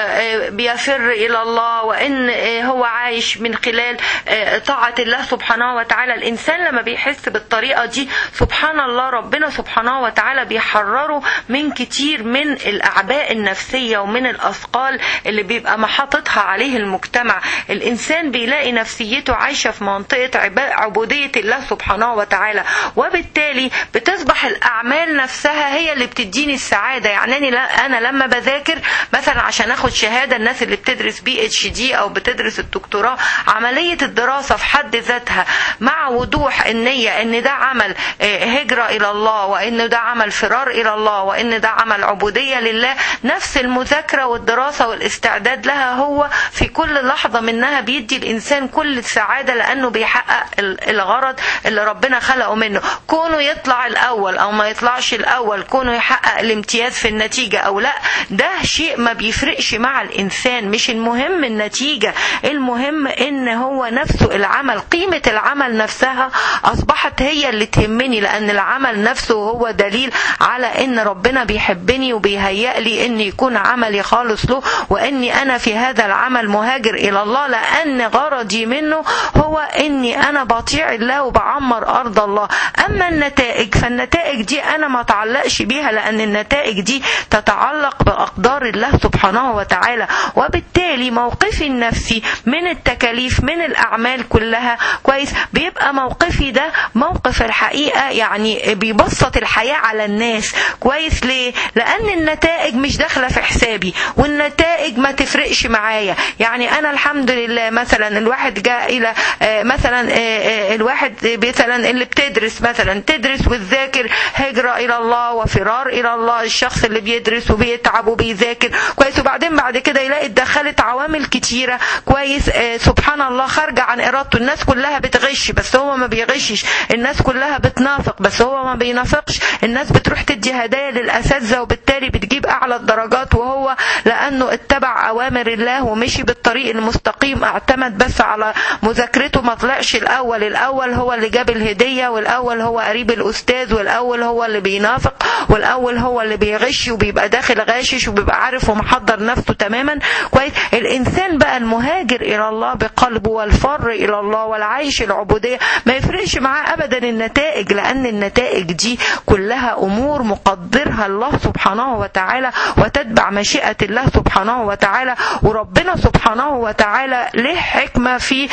S1: بيفر إلى الله، وأن هو عايش من خلال طاعة الله سبحانه وتعالى. الإنسان لما بيحس بالطريقة دي سبحان الله ربنا سبحانه وتعالى بيحرره من كتير من الأعباء النفسية ومن الأثقال اللي بيبقى محاطتها عليه المجتمع. الإنسان بيلاقي نفسيته عايشة في منطقة عبودية الله سبحانه وتعالى، وبالتالي بتصبح الأعمال نفسها هي اللي بتديني السعادة. يعني أنا لما بذاكر مثلا عشان أخد شهادة، الناس اللي بتدرس بي اتش دي أو بتدرس الدكتوراه، عملية الدراسة في حد ذاتها مع وضوح النية إن ده عمل هجرة إلى الله، وإن ده عمل فرار إلى الله، وإن ده عمل عبودية لله، نفس المذاكرة والدراسة والاستعداد لها هو في كل لحظة منها بيدي الإنسان كل السعادة، لأنه بيحقق الغرض اللي ربنا خلقه منه. كونه يطلع الأول أو ما يطلعش الأول، كونه يحقق الامتياز في النتيجة أو لا، ده شيء ما بيفرقش مع الإنسان. مش المهم النتيجة، المهم إن هو نفسه العمل، قيمة العمل نفسها أصبحت هي اللي تهمني، لأن العمل نفسه هو دليل على إن ربنا بيحبني وبيهيأ لي إن يكون عملي خالص له، وإني أنا في هذا العمل مهاجر إلى الله، لأن غرضي منه هو إني أنا بطيع الله وبعمر أرض الله. أما النتائج فالنتائج دي أنا ما تعلقش بيها، لأن النتائج دي تتعلق بأقدار الله سبحانه وتعالى. وبالتالي موقفي النفسي من التكاليف من الأعمال كلها كويس، بيبقى موقفي ده موقف الحقيقة يعني بيبسط الحياة على الناس كويس. ليه؟ لأن النتائج مش داخلة في حسابي، والنتائج ما تفرقش معايا. يعني أنا الحمد لله مثلا الواحد جاء إلى مثلا الواحد مثلا اللي بتدرس مثلا تدرس وتذاكر هجرة إلى الله وفرار إلى الله، الشخص اللي بيدرس وبيتعب وبيذاكر كويس، وبعدين بعد كده يلاقي اتدخلت عوامل كتيرة كويس سبحان الله خارجة عن إرادته. الناس كلها بتغش بس هو ما بيغشش، الناس كلها بتنافق بس هو ما بينافقش، الناس بتروح تدي هدايا للأساتذة وبالتالي بتجيب أعلى الدرجات، وهو لأنه اتبع أوامر الله ومشي بالطريق المستقيم، اعتمد بس على مذاكرته، ما طلعش الأول. الأول هو اللي جاب الهدية، والأول هو قريب الأستاذ، والأول هو اللي بينافق، والأول هو اللي بيغش وبيبقى داخل غاشش وبيبقى عارف ومحضر نفسه تماما كويس. الإنسان بقى المهاجر إلى الله بقلبه والفر إلى الله والعيش العبودية ما يفرقش معاه أبدا النتائج، لأن النتائج دي كلها أمور مقدرها الله سبحانه وتعالى وتتبع مشيئة الله سبحانه وتعالى. وربنا سبحانه وتعالى له حكمة في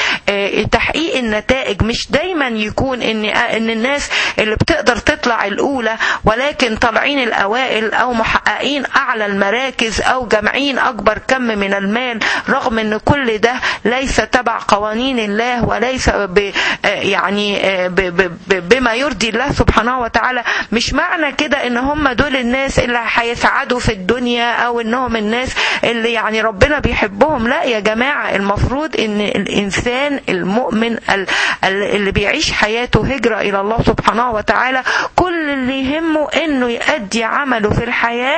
S1: تحقيق النتائج. مش دايما يكون ان ان الناس اللي بتقدر تطلع الاولى ولكن طالعين الاوائل او محققين اعلى المراكز او جامعين اكبر كم من المال، رغم ان كل ده ليس تبع قوانين الله وليس ب يعني ب ب بما يرضي الله سبحانه وتعالى. مش معنى كده ان هم دول الناس اللي هيسعدوا في الدنيا او انهم الناس اللي يعني ربنا بيحبهم. لا يا جماعة، المفروض ان الانسان المؤمن اللي بيعيش حياته هجرة الى الله سبحانه وتعالى كل اللي يهمه انه يؤدي عمله في الحياة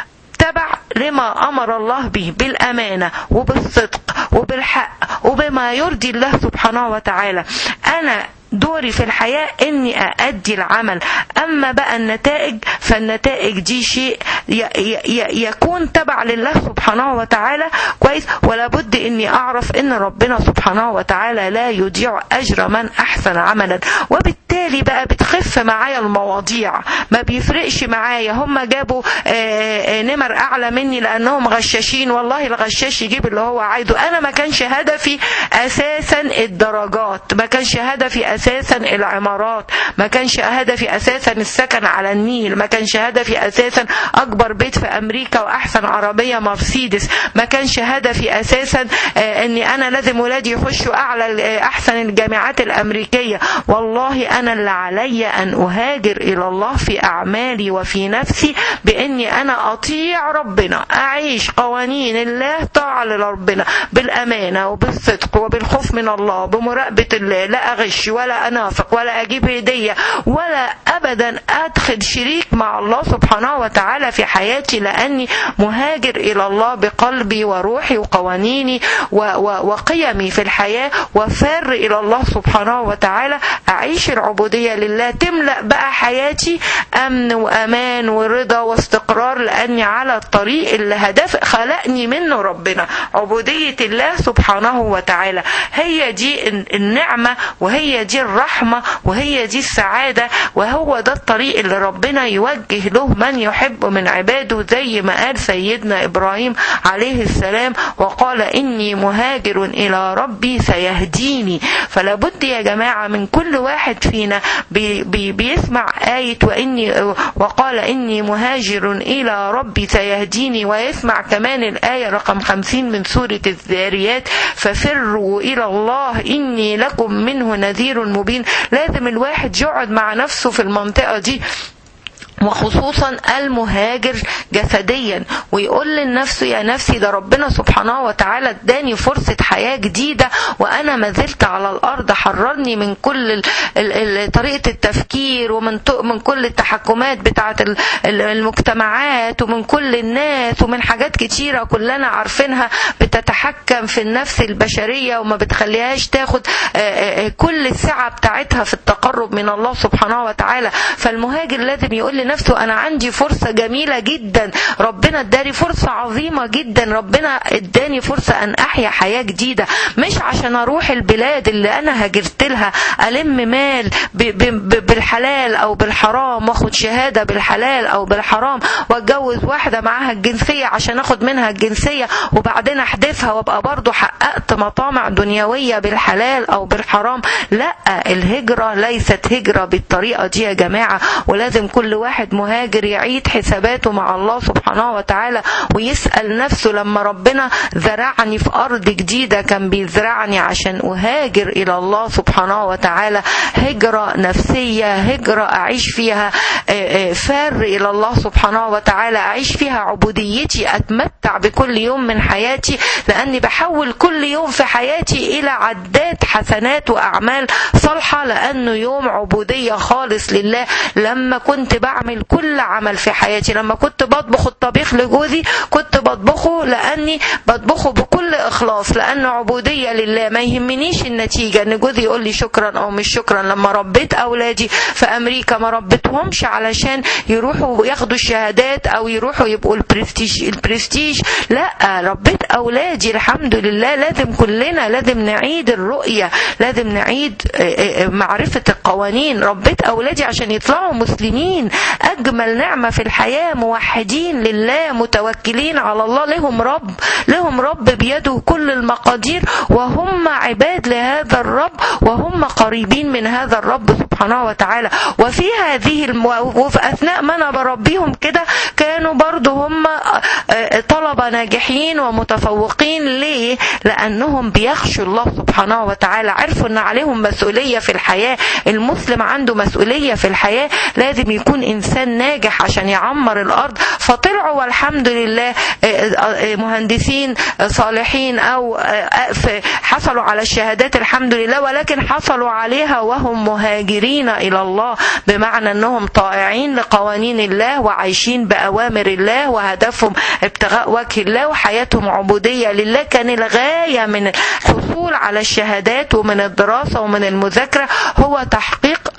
S1: تبع لما أمر الله به بالأمانة وبالصدق وبالحق وبما يرضي الله سبحانه وتعالى. أنا دوري في الحياة اني اادي العمل. اما بقى النتائج فالنتائج دي شيء يكون تبع لله سبحانه وتعالى كويس، ولا بد اني اعرف ان ربنا سبحانه وتعالى لا يضيع اجر من احسن عملا. وبالتالي بقى بتخف معايا المواضيع، ما بيفرقش معايا هم جابوا نمر اعلى مني لانهم غشاشين، والله الغشاش يجيب اللي هو عايزه. انا ما كانش هدفي اساسا الدرجات، ما كانش هدفي
S2: أساسا العمارات، ما كانش هدفي أساسا السكن على النيل، ما كانش هدفي أساسا أكبر بيت في أمريكا وأحسن عربية مرسيدس، ما كانش هدفي أساسا أني أنا لازم ولادي يخشوا أعلى أحسن الجامعات الأمريكية. والله أنا اللي علي أن أهاجر إلى الله في أعمالي وفي نفسي، بأني أنا أطيع ربنا، أعيش قوانين الله طاعة لربنا بالأمانة وبالصدق وبالخوف من الله، بمراقبة الله، لا أغش ولا أنافق ولا أجيب هدية ولا أبدا أدخل شريك مع الله سبحانه وتعالى في حياتي، لأني مهاجر إلى الله بقلبي وروحي وقوانيني وقيمي في الحياة، وفار إلى الله سبحانه وتعالى. أعيش العبودية لله تملأ بقى حياتي أمن وأمان ورضا واستقرار، لأني على الطريق اللي هدف خلقني منه ربنا، عبودية الله سبحانه وتعالى. هي دي النعمة وهي دي الرحمة وهي دي السعادة، وهو ده الطريق اللي ربنا يوجه له من يحب من عباده، زي ما قال سيدنا إبراهيم عليه السلام وقال إني مهاجر إلى ربي سيهديني. فلا بد يا جماعة من كل واحد فينا بي بي بيسمع آية وإني وقال إني مهاجر إلى ربي سيهديني، ويسمع كمان الآية رقم خمسين من سورة الذاريات ففروا إلى الله إني لكم منه نذير مبين. لازم الواحد يقعد مع نفسه في المنطقة دي، وخصوصا المهاجر جسديا، ويقول لنفسه يا نفسي ده ربنا سبحانه وتعالى اداني فرصة حياة جديدة وأنا ما زلت على الأرض، حررني من كل طريقة التفكير ومن من كل التحكمات بتاعة المجتمعات ومن كل الناس ومن حاجات كتيرة كلنا عارفينها بتتحكم في النفس البشرية وما بتخليهاش تاخد كل السعة بتاعتها في التقرب من الله سبحانه وتعالى. فالمهاجر لازم يقول لنفسه أنا عندي فرصة جميلة جدا، ربنا اداني فرصة عظيمة جدا، ربنا اداني فرصة أن أحيا حياة جديدة، مش عشان أروح البلاد اللي أنا هاجرت لها ألم مال بالحلال أو بالحرام، واخد شهادة بالحلال أو بالحرام، واتجوز واحدة معاها الجنسية عشان أخد منها الجنسية وبعدين أحدثها وابقى برضو حققت مطامع دنيوية بالحلال أو بالحرام. لا، الهجرة ليست هجرة بالطريقة دي يا جماعة، ولازم كل واحد مهاجر يعيد حساباته مع الله سبحانه وتعالى ويسأل نفسه لما ربنا زرعني في أرض جديدة كان بيزرعني عشان أهاجر إلى الله سبحانه وتعالى، هجرة نفسية، هجرة أعيش فيها فار إلى الله سبحانه وتعالى، أعيش فيها عبوديتي، أتمتع بكل يوم من حياتي، لأني بحول كل يوم في حياتي إلى عدات حسنات وأعمال صالحة، لأنه يوم عبودية خالص لله. لما كنت بعمل كل عمل في حياتي، لما كنت بطبخ الطبيخ لجوزي كنت بطبخه لأني بطبخه بكل إخلاص، لأنه عبودية لله، ما يهمنيش النتيجة ان جوزي يقول لي شكرا أو مش شكرا. لما ربيت أولادي في أمريكا ما ربيتهمش علشان يروحوا ياخدوا الشهادات أو يروحوا يبقوا البرستيج البرستيج لا، ربيت أولادي الحمد لله. لازم كلنا لازم نعيد الرؤية، لازم نعيد معرفة القوانين. ربيت أولادي عشان يطلعوا مسلمين، أجمل نعمة في الحياة، موحدين لله، متوكلين على الله، لهم رب، لهم رب بيده كل المقادير، وهم عباد لهذا الرب، وهم قريبين من هذا الرب سبحانه وتعالى. وفي هذه المو... وفي أثناء ما أنا بربيهم كده كانوا برضو هم طلبة ناجحين ومتفوقين. ليه؟ لأنهم بيخشوا الله سبحانه وتعالى، عرفوا أن عليهم مسؤولية في الحياة. المسلم عنده مسؤولية في الحياة، لازم يكون إنسان ناجح عشان يعمر الأرض. فطلعوا والحمد لله مهندسين صالحين أو حصلوا على الشهادات الحمد لله، ولكن حصلوا عليها وهم مهاجرين إلى الله، بمعنى أنهم طائعين لقوانين الله وعايشين بأوامر الله وهدفهم ابتغاء وجه الله وحياتهم عبودية لله. كان الغاية من الحصول على الشهادات ومن الدراسة ومن المذاكرة هو تحقيق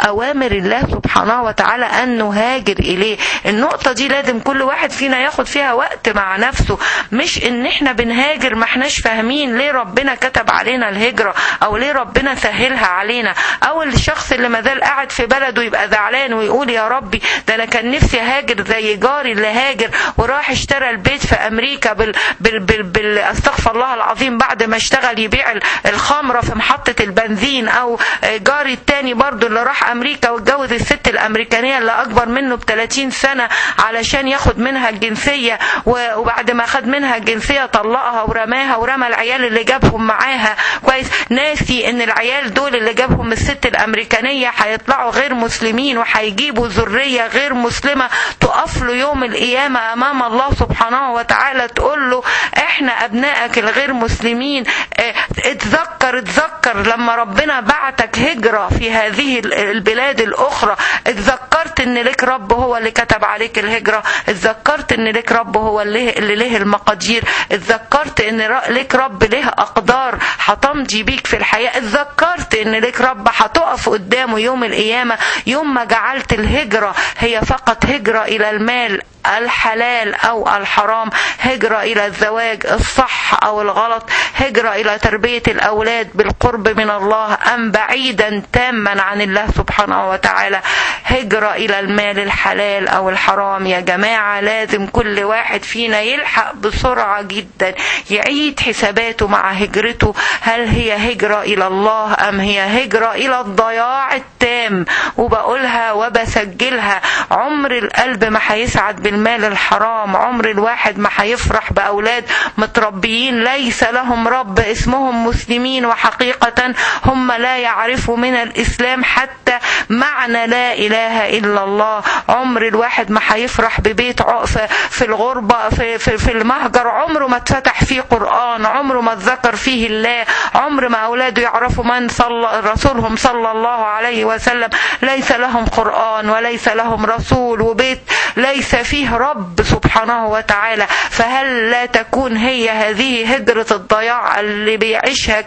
S2: أوامر الله سبحانه وتعالى أن نهاجر إليه. النقطة دي لازم كل واحد فينا ياخد فيها وقت مع نفسه، مش إن إحنا بنهاجر ما إحناش فاهمين ليه ربنا كتب علينا الهجرة أو ليه ربنا سهلها علينا، أو الشخص اللي مازال قاعد في بلده يبقى زعلان ويقول يا ربي ده أنا كان نفسي هاجر زي جاري اللي هاجر وراح اشترى البيت في أمريكا بال بال بال, بال... استغفر الله العظيم بعد ما اشتغل يبيع الخمرة في محطة البنزين، أو جاري التاني برضو اللي راح أمريكا واتجوز الست الأمريكانية اللي أكبر منه بثلاثين سنة علشان ياخد منها الجنسية، وبعد ما خد منها الجنسية طلقها ورماها ورمى العيال اللي جابهم معاها كويس، ناسي ان العيال دول اللي جابهم الست الأمريكانية هيطلعوا غير مسلمين وهيجيبوا ذرية غير مسلمة تقف له يوم القيامة أمام الله سبحانه وتعالى تقول له احنا أبنائك الغير مسلمين. اه اتذكر اتذكر لما ربنا بعتك هجرة في هذه البلاد الأخرى، اتذكرت ان لك رب هو اللي كتب عليك الهجرة، اتذكرت ان لك رب هو اللي, اللي له المقادير، اتذكرت ان لك رب له أقدار هتمضي بيك في الحياة، اتذكرت ان لك رب هتقف قدامه يوم القيامة يوم ما جعلت الهجرة هي فقط هجرة إلى المال الحلال أو الحرام، هجرة إلى الزواج الصح أو الغلط، هجرة إلى تربية الأولاد بالقرب من الله أم بعيدا تاما عن الله سبحانه وتعالى، هجرة إلى المال الحلال أو الحرام. يا جماعة لازم كل واحد فينا يلحق بسرعة جدا يعيد حساباته مع هجرته، هل هي هجرة إلى الله أم هي هجرة إلى الضياع التام؟ وبقولها وبسجلها، عمر القلب ما هيسعد المال الحرام، عمر الواحد ما هيفرح بأولاد متربيين ليس لهم رب اسمهم مسلمين وحقيقة هم لا يعرفوا من الإسلام حتى معنى لا إله إلا الله. عمر الواحد ما هيفرح ببيت عقفة في الغربة في, في, في المهجر عمره ما اتفتح فيه قرآن، عمره ما اتذكر فيه الله، عمر ما أولاده يعرفوا من صلى رسولهم صلى الله عليه وسلم، ليس لهم قرآن وليس لهم رسول وبيت ليس فيه رب سبحانه وتعالى. فهل لا تكون هي هذه هجرة الضياع اللي بيعيشها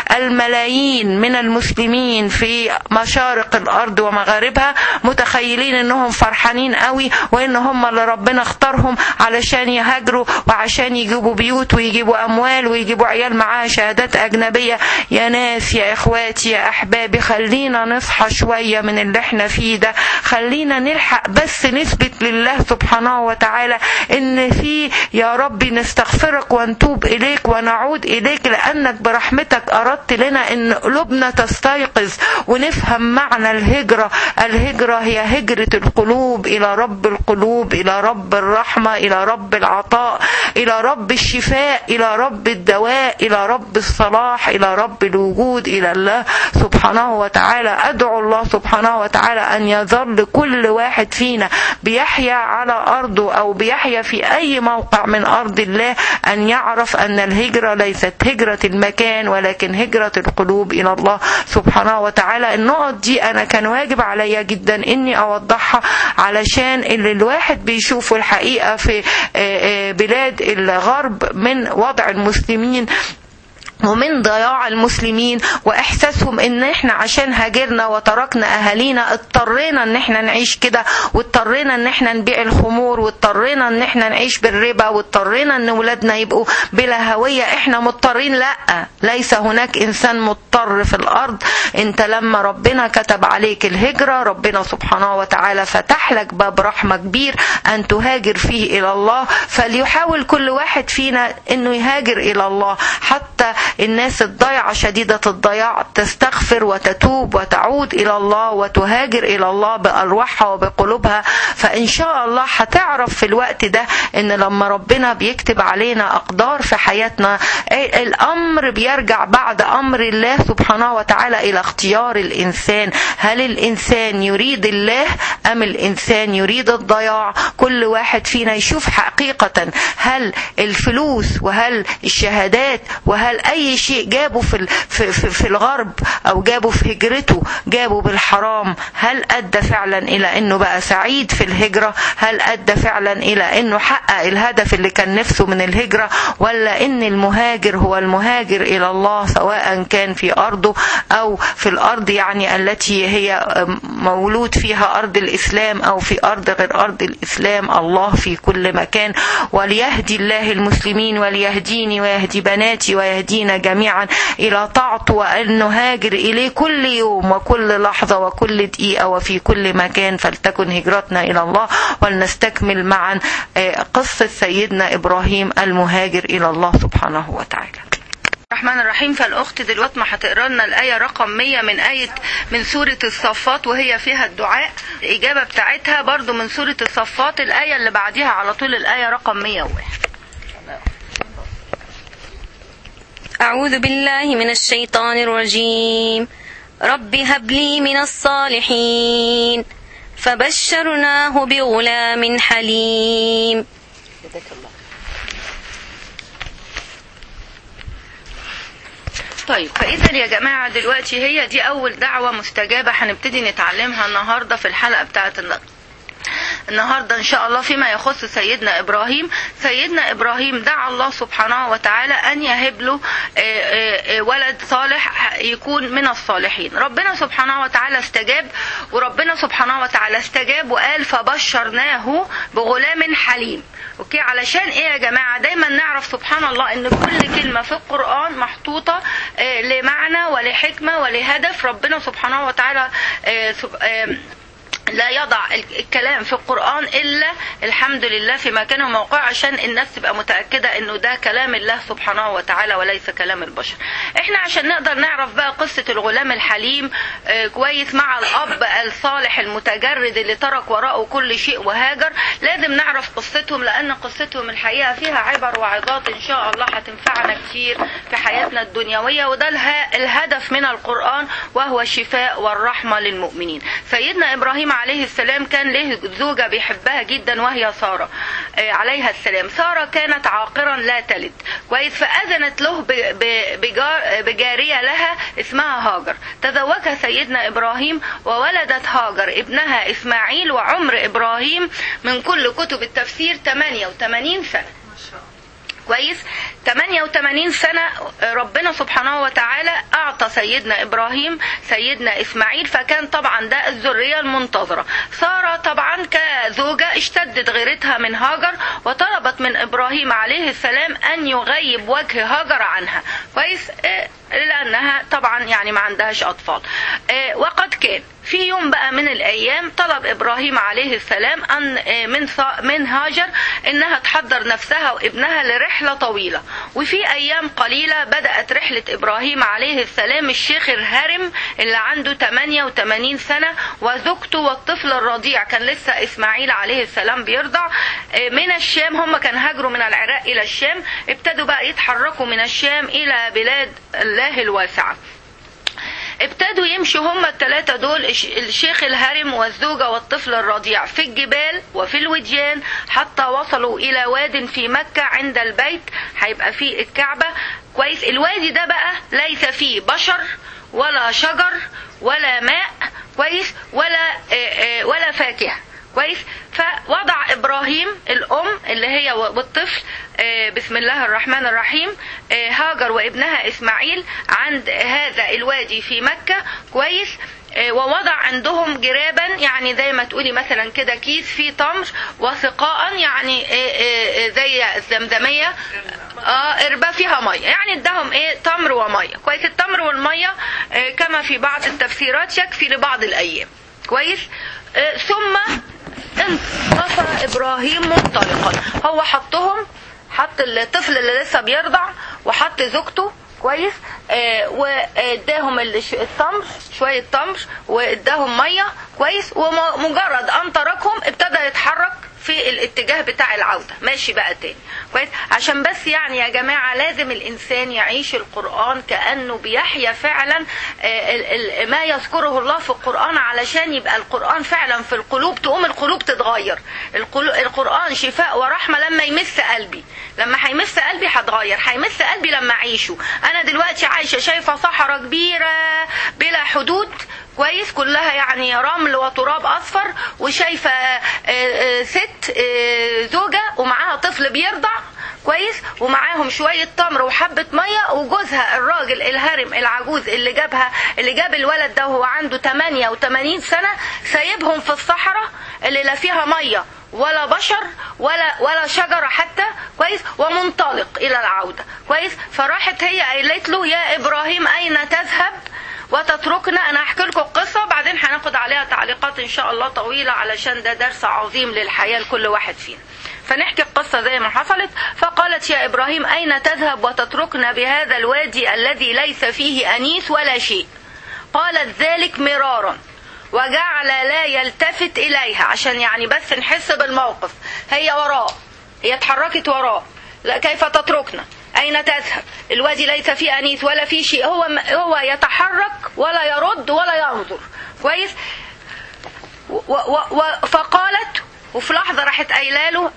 S2: الملايين من المسلمين في مشارق الأرض ومغاربها، متخيلين انهم فرحانين قوي وان هم اللي ربنا اختارهم علشان يهاجروا وعشان يجيبوا بيوت ويجيبوا أموال ويجيبوا عيال معاها شهادات أجنبية؟ يا ناس يا إخواتي يا أحبابي خلينا نصحى شوية من اللي احنا فيه ده، خلينا نلحق بس نثبت لله سبحانه وتعالى ان في يا ربي نستغفرك ونتوب إليك ونعود إليك لأنك برحمتك أردت لنا ان قلوبنا تستيقظ ونفهم معنى الهجرة. الهجرة هي هجرة القلوب إلى رب القلوب، إلى رب الرحمة، إلى رب العطاء، إلى رب الشفاء، إلى رب الدواء، إلى رب الصلاح، إلى رب الوجود، إلى الله سبحانه وتعالى. أدعو الله سبحانه وتعالى أن يظل كل واحد فينا بيحيا على أرضه أو بيحيا في أي موقع من أرض الله أن يعرف أن الهجرة ليست هجرة المكان ولكن هجرة القلوب إلى الله سبحانه وتعالى. النقط دي أنا كان واجب عليا جدا إني أوضحها علشان اللي الواحد بيشوفه الحقيقة في بلاد الغرب من وضع المسلمين ومن ضياع المسلمين واحساسهم ان احنا عشان هاجرنا وتركنا اهالينا اضطرينا ان احنا نعيش كده، واضطرينا ان احنا نبيع الخمور، واضطرينا ان احنا نعيش بالربا، واضطرينا ان ولادنا يبقوا بلا هوية. احنا مضطرين؟ لا، ليس هناك انسان مضطر في الارض. انت لما ربنا كتب عليك الهجرة ربنا سبحانه وتعالى فتح لك باب رحمة كبير ان تهاجر فيه الى الله، فليحاول كل واحد فينا انه يهاجر الى الله. حتى الناس الضيعة شديدة الضياع تستغفر وتتوب وتعود إلى الله وتهاجر إلى الله بأرواحها وبقلوبها. فإن شاء الله هتعرف في الوقت ده إن لما ربنا بيكتب علينا أقدار في حياتنا الأمر بيرجع بعد أمر الله سبحانه وتعالى إلى اختيار الإنسان. هل الإنسان يريد الله أم الإنسان يريد الضياع؟ كل واحد فينا يشوف حقيقة هل الفلوس وهل الشهادات وهل أي اي شيء جابه في في في, في الغرب او جابه في هجرته جابه بالحرام، هل ادى فعلا الى انه بقى سعيد في الهجرة؟ هل ادى فعلا الى انه حقق الهدف اللي كان نفسه من الهجرة؟ ولا ان المهاجر هو المهاجر الى الله سواء كان في ارضه او في الارض يعني التي هي مولود فيها ارض الاسلام او في ارض غير ارض الاسلام؟ الله في كل مكان، وليهدي الله المسلمين وليهديني ويهدي بناتي ويهدينا جميعا الى طاعته، وان نهاجر اليه كل يوم وكل لحظة وكل دقيقة وفي كل مكان. فلتكن هجرتنا الى الله، ولنستكمل معا قصة سيدنا ابراهيم المهاجر الى الله سبحانه وتعالى.
S1: الرحمن الرحيم. فالأخت دلوقتي ما هتقرا لنا الآية رقم مية من آية من سورة الصفات، وهي فيها الدعاء. الإجابة بتاعتها برضو من سورة الصفات، الآية اللي بعديها على طول الآية رقم مية وواحد.
S3: أعوذ بالله من الشيطان الرجيم. رب هب لي من الصالحين فبشرناه بغلام حليم.
S1: طيب، فإذا يا جماعة دلوقتي هي دي أول دعوة مستجابة هنبتدي نتعلمها النهاردة في الحلقة بتاعت النهاردة إن شاء الله فيما يخص سيدنا إبراهيم. سيدنا إبراهيم دعا الله سبحانه وتعالى أن يهب له ولد صالح يكون من الصالحين. ربنا سبحانه وتعالى استجاب، وربنا سبحانه وتعالى استجاب وقال فبشرناه بغلام حليم. اوكي، علشان ايه يا جماعة؟ دايما نعرف سبحان الله ان كل كلمة في القرآن محطوطة لمعنى ولحكمة ولهدف. ربنا سبحانه وتعالى لا يضع الكلام في القرآن إلا الحمد لله في مكانه وموقعه، عشان الناس تبقى متأكدة إنه ده كلام الله سبحانه وتعالى وليس كلام البشر. إحنا عشان نقدر نعرف بقى قصة الغلام الحليم كويس مع الأب الصالح المتجرد اللي ترك وراءه كل شيء وهاجر، لازم نعرف قصتهم، لأن قصتهم الحقيقة فيها عبر وعظات إن شاء الله هتنفعنا كتير في حياتنا الدنيوية، وده الهدف من القرآن وهو الشفاء والرحمة للمؤمنين. سيدنا إبراهيم عليه السلام كان له زوجة بيحبها جدا وهي سارة عليها السلام. سارة كانت عاقرا لا تلد كويس، فأذنت له بجارية لها اسمها هاجر. تزوجها سيدنا إبراهيم وولدت هاجر ابنها إسماعيل، وعمر إبراهيم من كل كتب التفسير ثمانية وثمانين سنة كويس. ثمانية وثمانين سنة ربنا سبحانه وتعالى أعطى سيدنا إبراهيم سيدنا إسماعيل، فكان طبعا ده الذرية المنتظرة. سارة طبعا كزوجة اشتدت غيرتها من هاجر، وطلبت من إبراهيم عليه السلام أن يغيب وجه هاجر عنها كويس، لأنها طبعا يعني ما عندهاش أطفال. وقد كان في يوم بقى من الأيام طلب إبراهيم عليه السلام أن من من هاجر إنها تحضر نفسها وابنها لرحلة طويلة. وفي أيام قليلة بدأت رحلة إبراهيم عليه السلام الشيخ الهرم اللي عنده ثمانية وثمانين سنة وزوجته والطفل الرضيع، كان لسه إسماعيل عليه السلام بيرضع، من الشام. هم كان هاجروا من العراق إلى الشام، ابتدوا بقى يتحركوا من الشام إلى بلاد الله الواسعة. ابتدوا يمشوا هم الثلاثة دول، الشيخ الهرم والزوجة والطفل الرضيع، في الجبال وفي الوديان، حتى وصلوا إلى واد في مكة عند البيت هيبقى فيه الكعبة كويس. الوادي ده بقى ليس فيه بشر ولا شجر ولا ماء كويس، ولا ولا فاكهة كويس. فوضع إبراهيم الأم اللي هي والطفل بسم الله الرحمن الرحيم هاجر وابنها إسماعيل عند هذا الوادي في مكة كويس، ووضع عندهم جرابا، يعني زي ما تقولي مثلا كده كيس فيه تمر، وسقاء يعني زي الزمزمية اه قربة فيها مية، يعني ادهم ايه تمر ومية كويس. التمر والمية كما في بعض التفسيرات يكفي لبعض الأيام كويس. ثم انصرف إبراهيم منطلقا، هو حطهم، حط الطفل اللي لسه بيرضع وحط زوجته كويس، آه واداهم التمر شوية تمر واداهم مية كويس، ومجرد ان تركهم ابتدى يتحرك في الاتجاه بتاع العودة، ماشي بقى تاني كويس. عشان بس يعني يا جماعة لازم الإنسان يعيش القرآن كأنه بيحيا فعلا ما يذكره الله في القرآن، علشان يبقى القرآن فعلا في القلوب، تقوم القلوب تتغير. القرآن شفاء ورحمة لما يمس قلبي، لما هيمس قلبي هتغير، هيمس قلبي لما أعيشه. أنا دلوقتي عايشة شايفة صحراء كبيرة بلا حدود كويس، كلها يعني رمل وتراب اصفر، وشايفه ست زوجه ومعاها طفل بيرضع كويس، ومعاهم شويه تمر وحبه ميه، وجوزها الراجل الهرم العجوز اللي جابها اللي جاب الولد ده وهو عنده ثمانية وثمانين سنه، سايبهم في الصحراء اللي لا فيها ميه ولا بشر ولا ولا شجره حتى كويس، ومنطلق الى العوده كويس. فراحت هي قالت له يا ابراهيم اين تذهب وتتركنا؟ انا هحكي لكم القصه بعدين هناخد عليها تعليقات ان شاء الله طويله، علشان ده درس عظيم للحياه لكل واحد فينا. فنحكي القصه زي ما حصلت. فقالت يا ابراهيم اين تذهب وتتركنا بهذا الوادي الذي ليس فيه انيس ولا شيء؟ قالت ذلك مرارا وجعل لا يلتفت اليها، عشان يعني بس نحس بالموقف. هي وراه، هي اتحركت وراه، لا كيف تتركنا؟ أين تذهب؟ الوادي ليس فيه أنيس ولا فيه شيء. هو هو يتحرك ولا يرد ولا ينظر كويس. و و فقالت، وفي لحظة راحت قايله له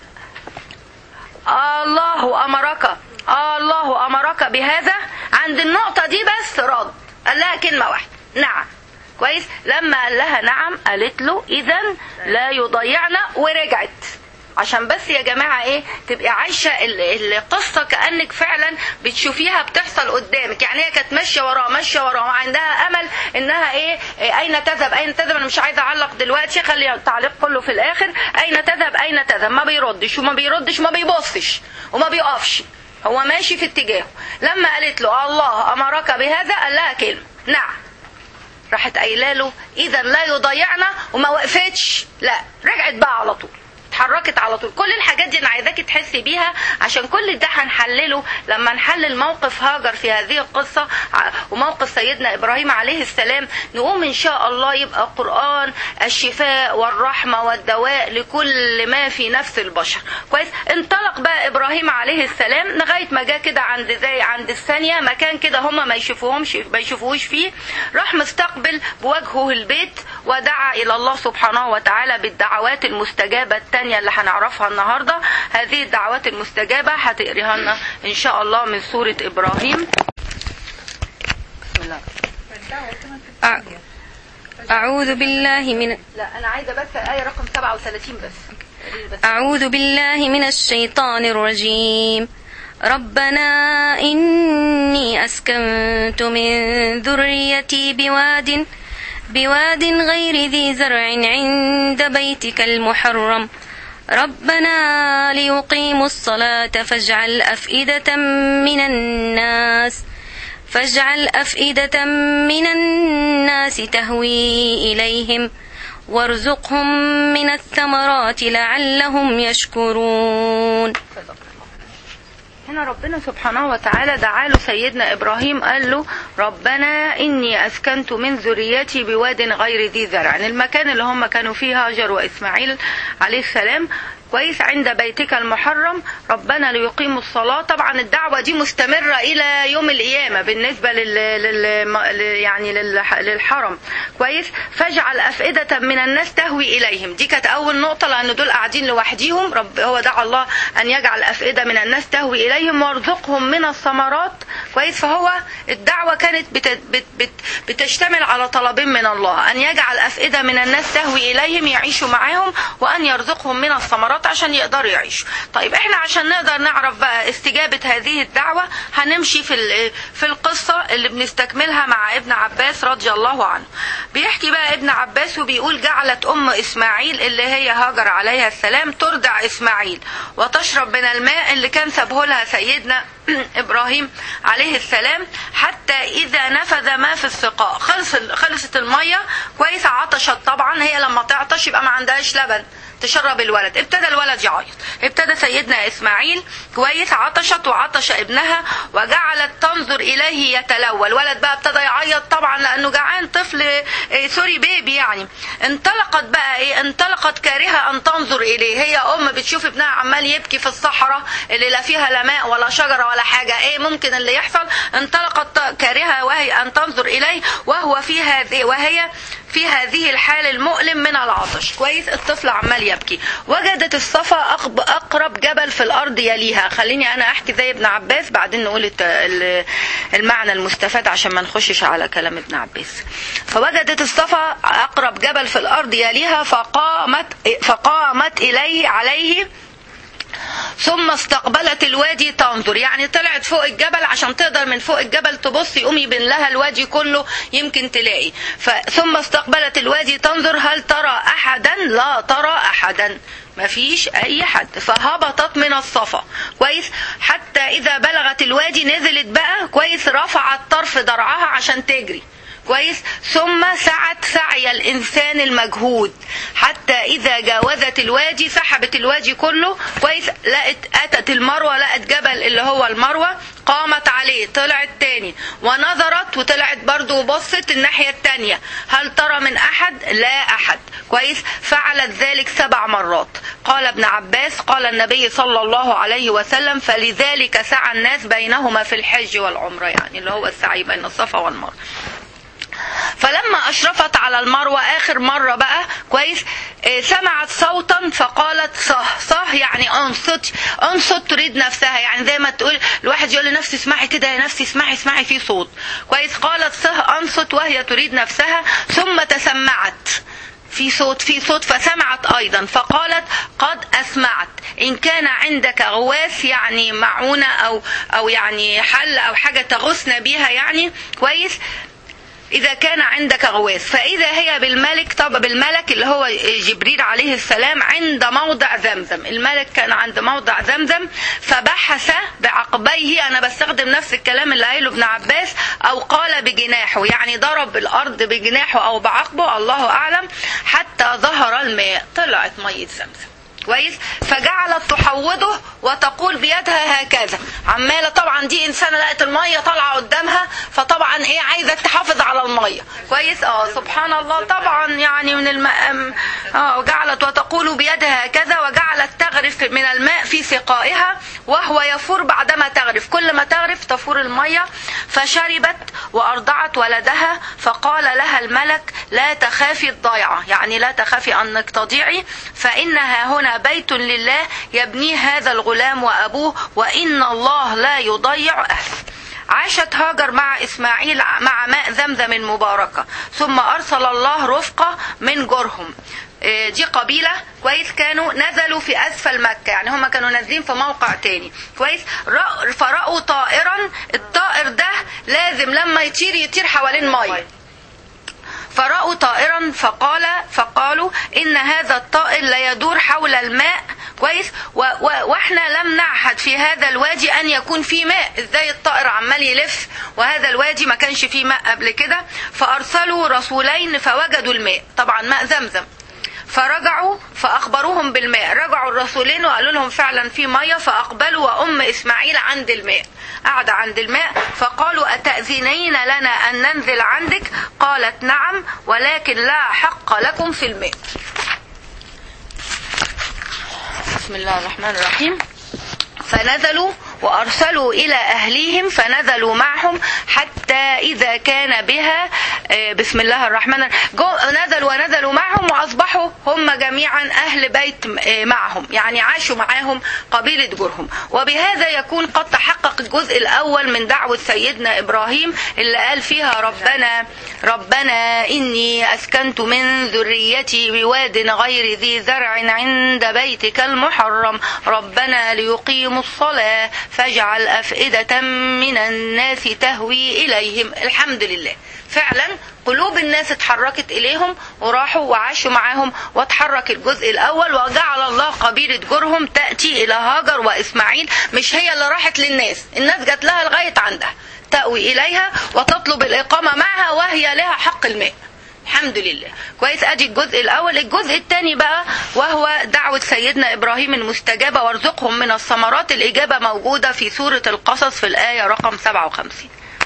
S1: الله أمرك الله أمرك بهذا. عند النقطة دي بس رد، قال لها كلمة واحدة نعم كويس. لما قال لها نعم قالت له إذن لا يضيعنا، ورجعت. عشان بس يا جماعة ايه تبقى عايشة القصة كأنك فعلا بتشوفيها بتحصل قدامك. يعني هي كانت ماشية وراه ماشية وراه وعندها امل انها ايه, إيه اين تذهب اين تذهب. انا مش عايزة اعلق دلوقتي، خلي التعليق كله في الاخر. اين تذهب اين تذهب، ما بيردش وما بيردش وما بيبصش وما بيقفش، هو ماشي في اتجاهه. لما قالت له الله امرك بهذا قال لها كلمة نعم، راحت قايله له اذا لا يضيعنا، وما وقفتش، لا رجعت بقى على طول، اتحركت على طول. كل الحاجات دي انا عايزاكي تحسي بيها، عشان كل ده هنحلله لما نحلل موقف هاجر في هذه القصة وموقف سيدنا ابراهيم عليه السلام. نقوم ان شاء الله يبقى القرآن الشفاء والرحمة والدواء لكل ما في نفس البشر كويس. انطلق بقى ابراهيم عليه السلام لغاية ما جاء كده عند زي عند الثانية مكان كده هم ما يشوفوهمش ما يشوفوهوش فيه. راح مستقبل بوجهه البيت ودعا الى الله سبحانه وتعالى بالدعوات المستجابة التانية اللي هنعرفها النهاردة. هذه الدعوات المستجابة هتقريها لنا ان شاء الله من سورة ابراهيم. بسم الله.
S3: أعوذ بالله من
S1: لا أنا عايزة بس آية رقم سبعة وثلاثين بس.
S3: أعوذ بالله من الشيطان الرجيم. ربنا إني أسكنت من ذريتي بواد بواد غير ذي زرع عند بيتك المحرم ربنا ليقيموا الصلاة فاجعل أفئدة من الناس فاجعل أفئدة من الناس تهوي إليهم وارزقهم من الثمرات لعلهم يشكرون.
S1: هنا ربنا سبحانه وتعالى دعا له سيدنا إبراهيم، قال له ربنا إني أسكنت من ذريتي بواد غير ذي زرع، المكان اللي هم كانوا فيه هاجر وإسماعيل عليه السلام كويس، عند بيتك المحرم ربنا ليقيموا الصلاة. طبعا الدعوة دي مستمرة إلى يوم القيامة بالنسبة لل... لل... يعني لل... للحرم كويس. فاجعل أفئدة من الناس تهوي إليهم، دي كانت أول نقطة، لأن دول قاعدين لوحديهم. رب هو دعا الله أن يجعل أفئدة من الناس تهوي إليهم وارزقهم من الثمرات كويس. فهو الدعوة كانت بت... بت... بت... بتشتمل على طلبين من الله، أن يجعل أفئدة من الناس تهوي إليهم يعيشوا معاهم، وأن يرزقهم من الثمرات عشان يقدروا يعيشوا. طيب احنا عشان نقدر نعرف بقى استجابة هذه الدعوة هنمشي في في القصة اللي بنستكملها مع ابن عباس رضي الله عنه. بيحكي بقى ابن عباس وبيقول جعلت ام اسماعيل اللي هي هاجر عليها السلام ترضع اسماعيل وتشرب من الماء اللي كان سابه لها سيدنا ابراهيم عليه السلام، حتى اذا نفذ ما في السقاء، خلص خلصت المية كويس. عطشت طبعا، هي لما تعطش يبقى ما عندهاش لبن تشرب الولد. ابتدى الولد يعيط، ابتدى سيدنا اسماعيل كويس، عطشت وعطش ابنها وجعلت تنظر اليه يتلوى. الولد بقى ابتدى يعيط طبعا لانه جعان، طفل إيه سوري بيبي يعني. انطلقت بقى ايه، انطلقت كارهه ان تنظر اليه. هي ام بتشوف ابنها عمال يبكي في الصحراء اللي لا فيها لا ماء ولا شجره ولا حاجه، ايه ممكن اللي يحصل؟ انطلقت كارهه وهي ان تنظر اليه وهو في هذه وهي في هذه الحال المؤلم من العطش. كويس، الطفل عمال يبكي. وجدت الصفا اقرب جبل في الارض يليها. خليني انا احكي زي ابن عباس بعدين نقول المعنى المستفاد عشان ما نخشش على كلام ابن عباس. فوجدت الصفا اقرب جبل في الارض يليها فقامت فقامت اليه عليه ثم استقبلت الوادي تنظر. يعني طلعت فوق الجبل عشان تقدر من فوق الجبل تبص يقوم يبين لها الوادي كله يمكن تلاقي. ثم استقبلت الوادي تنظر هل ترى احدا؟ لا ترى احدا، مفيش اي حد. فهبطت من الصفا كويس حتى اذا بلغت الوادي نزلت بقى كويس، رفعت طرف درعها عشان تجري كويس، ثم سعت سعي الانسان المجهود حتى اذا جاوزت الوادي، سحبت الوادي كله كويس، لقت اتت المروه، لقت جبل اللي هو المروه، قامت عليه، طلعت تاني ونظرت وطلعت برضو وبصت الناحيه التانيه هل ترى من احد؟ لا احد كويس. فعلت ذلك سبع مرات. قال ابن عباس قال النبي صلى الله عليه وسلم فلذلك سعى الناس بينهما في الحج والعمره، يعني اللي هو السعي بين الصفا والمروه. فلما أشرفت على المروة آخر مرة بقى كويس، سمعت صوتا فقالت صه صه، يعني انصت انصت تريد نفسها، يعني زي ما تقول الواحد يقول لنفسي اسمعي كده يا نفسي اسمعي اسمعي في صوت كويس. قالت صه انصت وهي تريد نفسها، ثم تسمعت في صوت في صوت فسمعت أيضا فقالت قد أسمعت إن كان عندك غواث، يعني معونة أو أو يعني حل أو حاجة تغثنا بيها يعني كويس، إذا كان عندك غواث. فإذا هي بالملك، طب بالملك اللي هو جبريل عليه السلام عند موضع زمزم. الملك كان عند موضع زمزم فبحث بعقبيه، أنا بستخدم نفس الكلام اللي قايله ابن عباس، أو قال بجناحه، يعني ضرب الأرض بجناحه أو بعقبه الله أعلم، حتى ظهر الماء، طلعت مية زمزم كويس. فجعلت تحوضه وتقول بيدها هكذا، عماله طبعا دي انسانه لقت الميه طالعه قدامها، فطبعا ايه عايزه تحافظ على الميه كويس. اه سبحان الله، طبعا يعني من الماء اه وجعلت وتقول بيدها هكذا، وجعلت تغرف من الماء في سقائها وهو يفور بعدما تغرف، كل ما تغرف تفور الميه. فشربت وارضعت ولدها، فقال لها الملك لا تخافي الضيعه، يعني لا تخافي انك تضيعي، فانها هنا بيت لله يبنيه هذا الغلام وأبوه، وإن الله لا يضيع أهله. عاشت هاجر مع إسماعيل مع ماء زمزم المباركة، ثم أرسل الله رفقة من جرهم، دي قبيلة كويس، كانوا نزلوا في أسفل مكة، يعني هم كانوا نازلين في موقع تاني كويس. فرأوا طائرا، الطائر ده لازم لما يطير يطير حوالين مية. فرأوا طائرا فقال فقالوا إن هذا الطائر لا يدور حول الماء كويس، واحنا لم نعهد في هذا الوادي أن يكون فيه ماء، ازاي الطائر عمال يلف وهذا الوادي ما كانش فيه ماء قبل كده. فأرسلوا رسولين فوجدوا الماء، طبعا ماء زمزم، فرجعوا فأخبروهم بالماء. رجعوا الرسولين وقالوا لهم فعلا في مية، فأقبلوا وأم إسماعيل عند الماء، قعد عند الماء. فقالوا أتأذنين لنا أن ننزل عندك؟ قالت نعم، ولكن لا حق لكم في الماء. بسم الله الرحمن الرحيم. فنزلوا وأرسلوا إلى أهليهم فنزلوا معهم حتى إذا كان بها، بسم الله الرحمن الرحيم، نزلوا ونزلوا معهم وأصبحوا هم جميعا أهل بيت معهم، يعني عاشوا معهم قبيلة جرهم. وبهذا يكون قد تحقق الجزء الأول من دعوة سيدنا إبراهيم اللي قال فيها ربنا ربنا إني أسكنت من ذريتي بواد غير ذي زرع عند بيتك المحرم ربنا ليقيموا الصلاة فاجعل أفئدة من الناس تهوي إليهم. الحمد لله، فعلا قلوب الناس اتحركت إليهم وراحوا وعاشوا معاهم، واتحرك الجزء الأول، وجعل الله قبيلة جرهم تأتي إلى هاجر وإسماعيل، مش هي اللي راحت للناس، الناس جات لها لغاية عندها، تأوي إليها وتطلب الإقامة معها وهي لها حق الماء. الحمد لله. كويس، ادي الجزء الاول. الجزء الثاني بقى وهو دعوة سيدنا ابراهيم المستجابة وارزقهم من الثمرات. الاجابة موجودة في سورة القصص في الآية رقم سبعة وخمسين.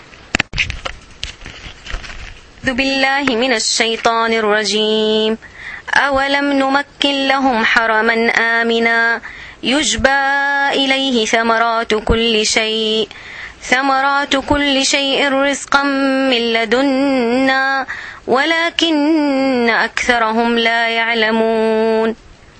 S3: أعوذ بالله من الشيطان الرجيم. أولم نمكن لهم حرما آمنا يجبى إليه ثمرات كل شيء ثمرات كل شيء رزقا من لدنا ولكن أكثرهم لا يعلمون.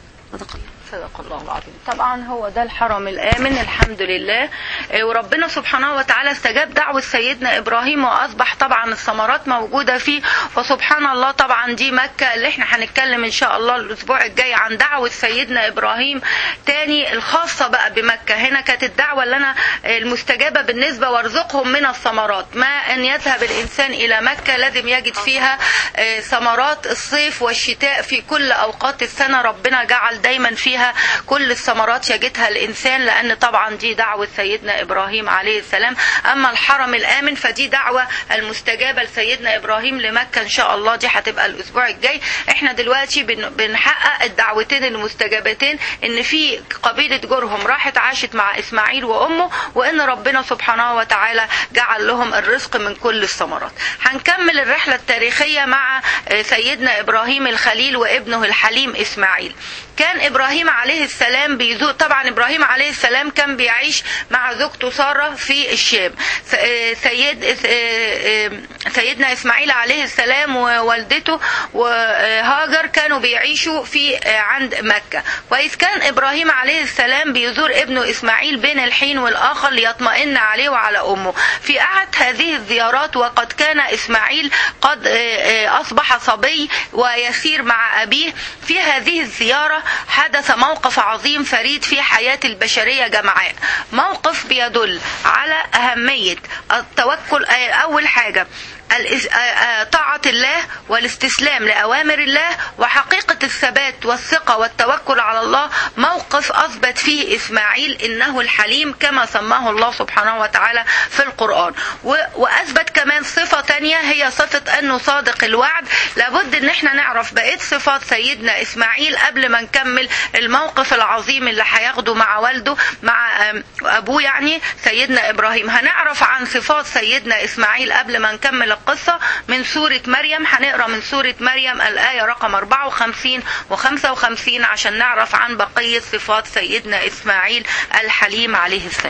S1: صدق الله العظيم. طبعا هو ده الحرم الآمن الحمد لله. وربنا سبحانه وتعالى استجاب دعوة سيدنا إبراهيم وأصبح طبعا الثمرات موجودة فيه. وسبحان الله طبعا دي مكة اللي احنا هنتكلم إن شاء الله الأسبوع الجاي عن دعوة سيدنا إبراهيم تاني الخاصة بقى بمكة. هنا كانت الدعوة اللي أنا المستجابة بالنسبة وارزقهم من الثمرات. ما أن يذهب الإنسان إلى مكة لازم يجد فيها ثمرات الصيف والشتاء في كل أوقات السنة. ربنا جعل دايما فيها كل الثمرات يجدها الإنسان، لأن طبعا دي دعوة سيدنا إبراهيم عليه السلام. أما الحرم الآمن فدي دعوة المستجابة لسيدنا إبراهيم لمكة إن شاء الله، دي هتبقى الأسبوع الجاي. احنا دلوقتي بنحقق الدعوتين المستجابتين، إن في قبيلة جرهم راحت عاشت مع إسماعيل وأمه، وإن ربنا سبحانه وتعالى جعل لهم الرزق من كل الثمرات. هنكمل الرحلة التاريخية مع سيدنا إبراهيم الخليل وابنه الحليم إسماعيل. كان إبراهيم عليه السلام بيزور. طبعا إبراهيم عليه السلام كان بيعيش مع زوجته سارة في الشام. سيد سيدنا إسماعيل عليه السلام ووالدته وهاجر كانوا بيعيشوا في عند مكة. كويس، كان إبراهيم عليه السلام بيزور ابنه إسماعيل بين الحين والآخر ليطمئن عليه وعلى أمه. في أحد هذه الزيارات وقد كان إسماعيل قد أصبح صبي ويسير مع أبيه، في هذه الزيارة حدث موقف عظيم فريد في حياة البشرية جمعاء. موقف بيدل على أهمية التوكل. أول حاجة طاعة الله والاستسلام لأوامر الله وحقيقة الثبات والثقة والتوكل على الله. موقف أثبت فيه إسماعيل إنه الحليم كما سماه الله سبحانه وتعالى في القرآن. وأثبت كمان صفة تانية هي صفة أنه صادق الوعد. لابد إن احنا نعرف بقية صفات سيدنا إسماعيل قبل ما نكمل الموقف العظيم اللي هياخده مع والده مع أبوه يعني سيدنا إبراهيم. هنعرف عن صفات سيدنا إسماعيل قبل ما نكمل القصة من سورة مريم. هنقرأ من سورة مريم الآية رقم أربعة وخمسين وخمسة وخمسين عشان نعرف عن بقية صفات سيدنا إسماعيل الحليم عليه السلام.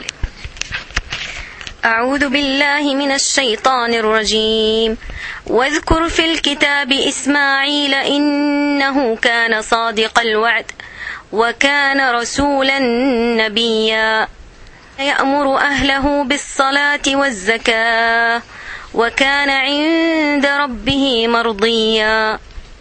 S3: أعوذ بالله من الشيطان الرجيم. واذكر في الكتاب إسماعيل إنه كان صادق الوعد وكان رسولا نبيا يأمر أهله بالصلاة والزكاة وكان عند ربه مرضيا.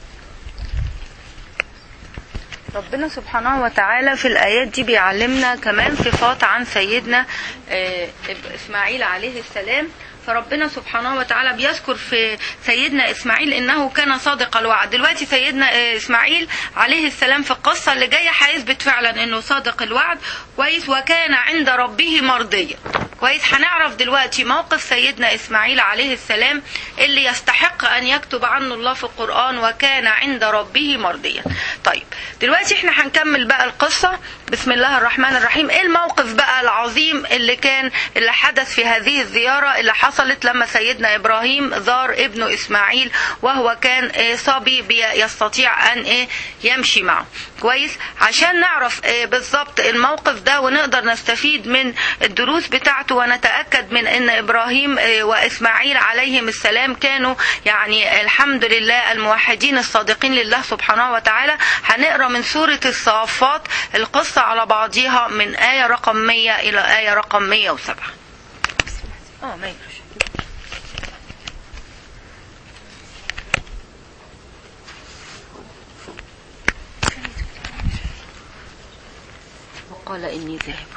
S1: ربنا سبحانه وتعالى في الآيات دي بيعلمنا كمان صفات عن سيدنا إسماعيل عليه السلام. فربنا سبحانه وتعالى بيذكر في سيدنا إسماعيل إنه كان صادق الوعد. دلوقتي سيدنا إسماعيل عليه السلام في القصة اللي جاية هيثبت فعلا إنه صادق الوعد. كويس، وكان عند ربه مرضيا. كويس، هنعرف دلوقتي موقف سيدنا إسماعيل عليه السلام اللي يستحق أن يكتب عنه الله في القرآن وكان عند ربه مرضيا. طيب دلوقتي احنا هنكمل بقى القصة. بسم الله الرحمن الرحيم. ايه الموقف بقى العظيم اللي كان اللي حدث في هذه الزيارة اللي حصلت لما سيدنا إبراهيم زار ابنه إسماعيل وهو كان صبي يستطيع أن يمشي معه. كويس، عشان نعرف بالضبط الموقف ده ونقدر نستفيد من الدروس بتاعته ونتأكد من أن إبراهيم وإسماعيل عليهم السلام كانوا يعني الحمد لله الموحدين الصادقين لله سبحانه وتعالى. هنقرأ من سورة الصافات القصة على بعضها من آية رقم مية إلى آية رقم مية وسبعة. اه ما يجرش. وقال إني ذاهب.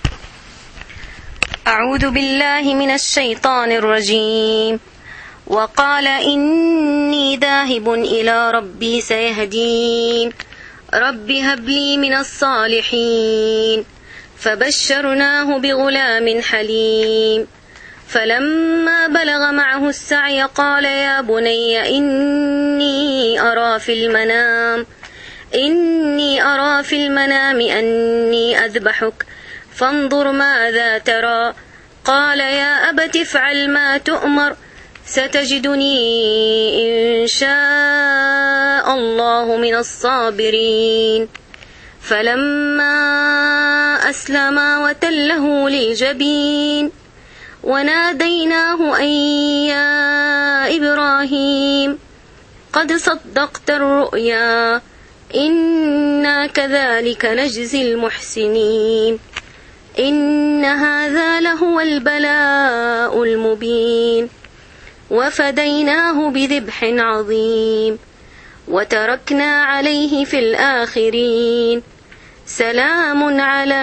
S3: أعوذ بالله من الشيطان الرجيم. وقال إني ذاهب إلى ربي سيهدين رب هب لي من الصالحين فبشرناه بغلام حليم فلما بلغ معه السعي قال يا بني إني أرى في المنام إني أرى في المنام أني أذبحك فانظر ماذا ترى قال يا أبت افعل ما تؤمر ستجدني إن شاء الله من الصابرين فلما أسلما وتله للجبين وناديناه أن يا إبراهيم قد صدقت الرؤيا إنا كذلك نجزي المحسنين إن هذا لهو البلاء المبين وفديناه بذبح عظيم وتركنا عليه في الآخرين سلام على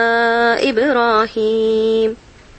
S3: إبراهيم.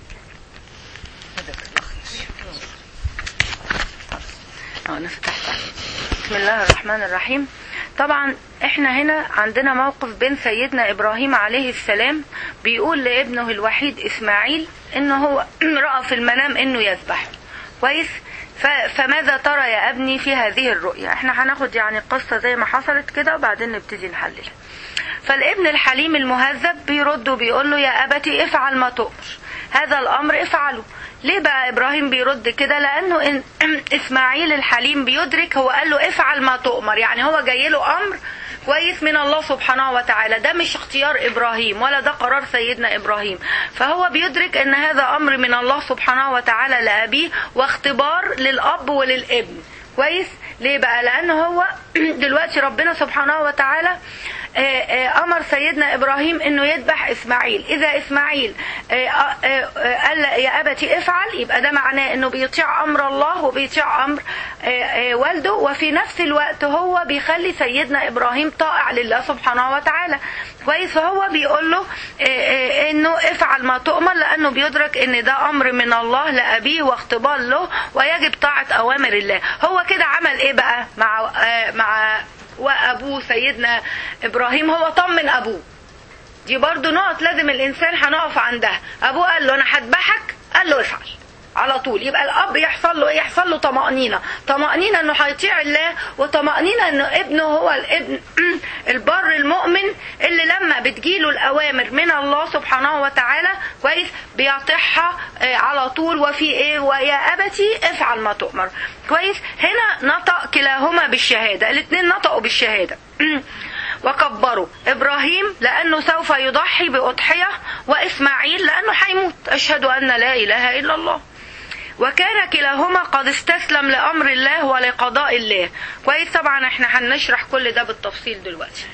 S1: بسم الله الرحمن الرحيم. طبعا احنا هنا عندنا موقف بين سيدنا ابراهيم عليه السلام بيقول لابنه الوحيد اسماعيل انه هو رأى في المنام انه يذبح كويس. فماذا ترى يا ابني في هذه الرؤيا؟ احنا هناخد يعني القصة زي ما حصلت كده وبعدين نبتدي نحللها. فالابن الحليم المهذب بيرد وبيقول له يا ابتي افعل ما تؤمر، هذا الامر افعله. ليه بقى ابراهيم بيرد كده؟ لانه إن اسماعيل الحليم بيدرك، هو قال له افعل ما تؤمر، يعني هو جاي له امر كويس من الله سبحانه وتعالى، ده مش اختيار ابراهيم ولا ده قرار سيدنا ابراهيم، فهو بيدرك ان هذا امر من الله سبحانه وتعالى لابيه واختبار للاب وللابن كويس. ليه بقى؟ لانه هو دلوقتي ربنا سبحانه وتعالى امر سيدنا ابراهيم انه يذبح اسماعيل. اذا اسماعيل قال يا ابتي افعل، يبقى ده معناه انه بيطيع امر الله وبيطيع امر والده، وفي نفس الوقت هو بيخلي سيدنا ابراهيم طائع لله سبحانه وتعالى كويس. فهو بيقول له انه افعل ما تؤمر، لانه بيدرك ان ده امر من الله لابيه واختبار له ويجب طاعة اوامر الله. هو كده عمل ايه بقى مع مع وابوه سيدنا ابراهيم؟ هو طمن ابوه. دي برضو نقط لازم الانسان هنقف عندها. ابوه قال له انا هذبحك، قال له افعل على طول. يبقى الاب يحصل له ايه؟ يحصل له طمأنينة، طمأنينة انه هيطيع الله، وطمأنينة انه ابنه هو الابن البر المؤمن اللي لما بتجيله الاوامر من الله سبحانه وتعالى كويس بيطيعها على طول. وفي ايه؟ ويا ابتي افعل ما تؤمر كويس. هنا نطق كلاهما بالشهادة، الاثنين نطقوا بالشهادة وكبروا إبراهيم لأنه سوف يضحي بأضحية، وإسماعيل لأنه حيموت. أشهد أن لا إله إلا الله. وكان كلاهما قد استسلم لأمر الله ولقضاء الله كويس. طبعا احنا هنشرح كل ده بالتفصيل دلوقتي.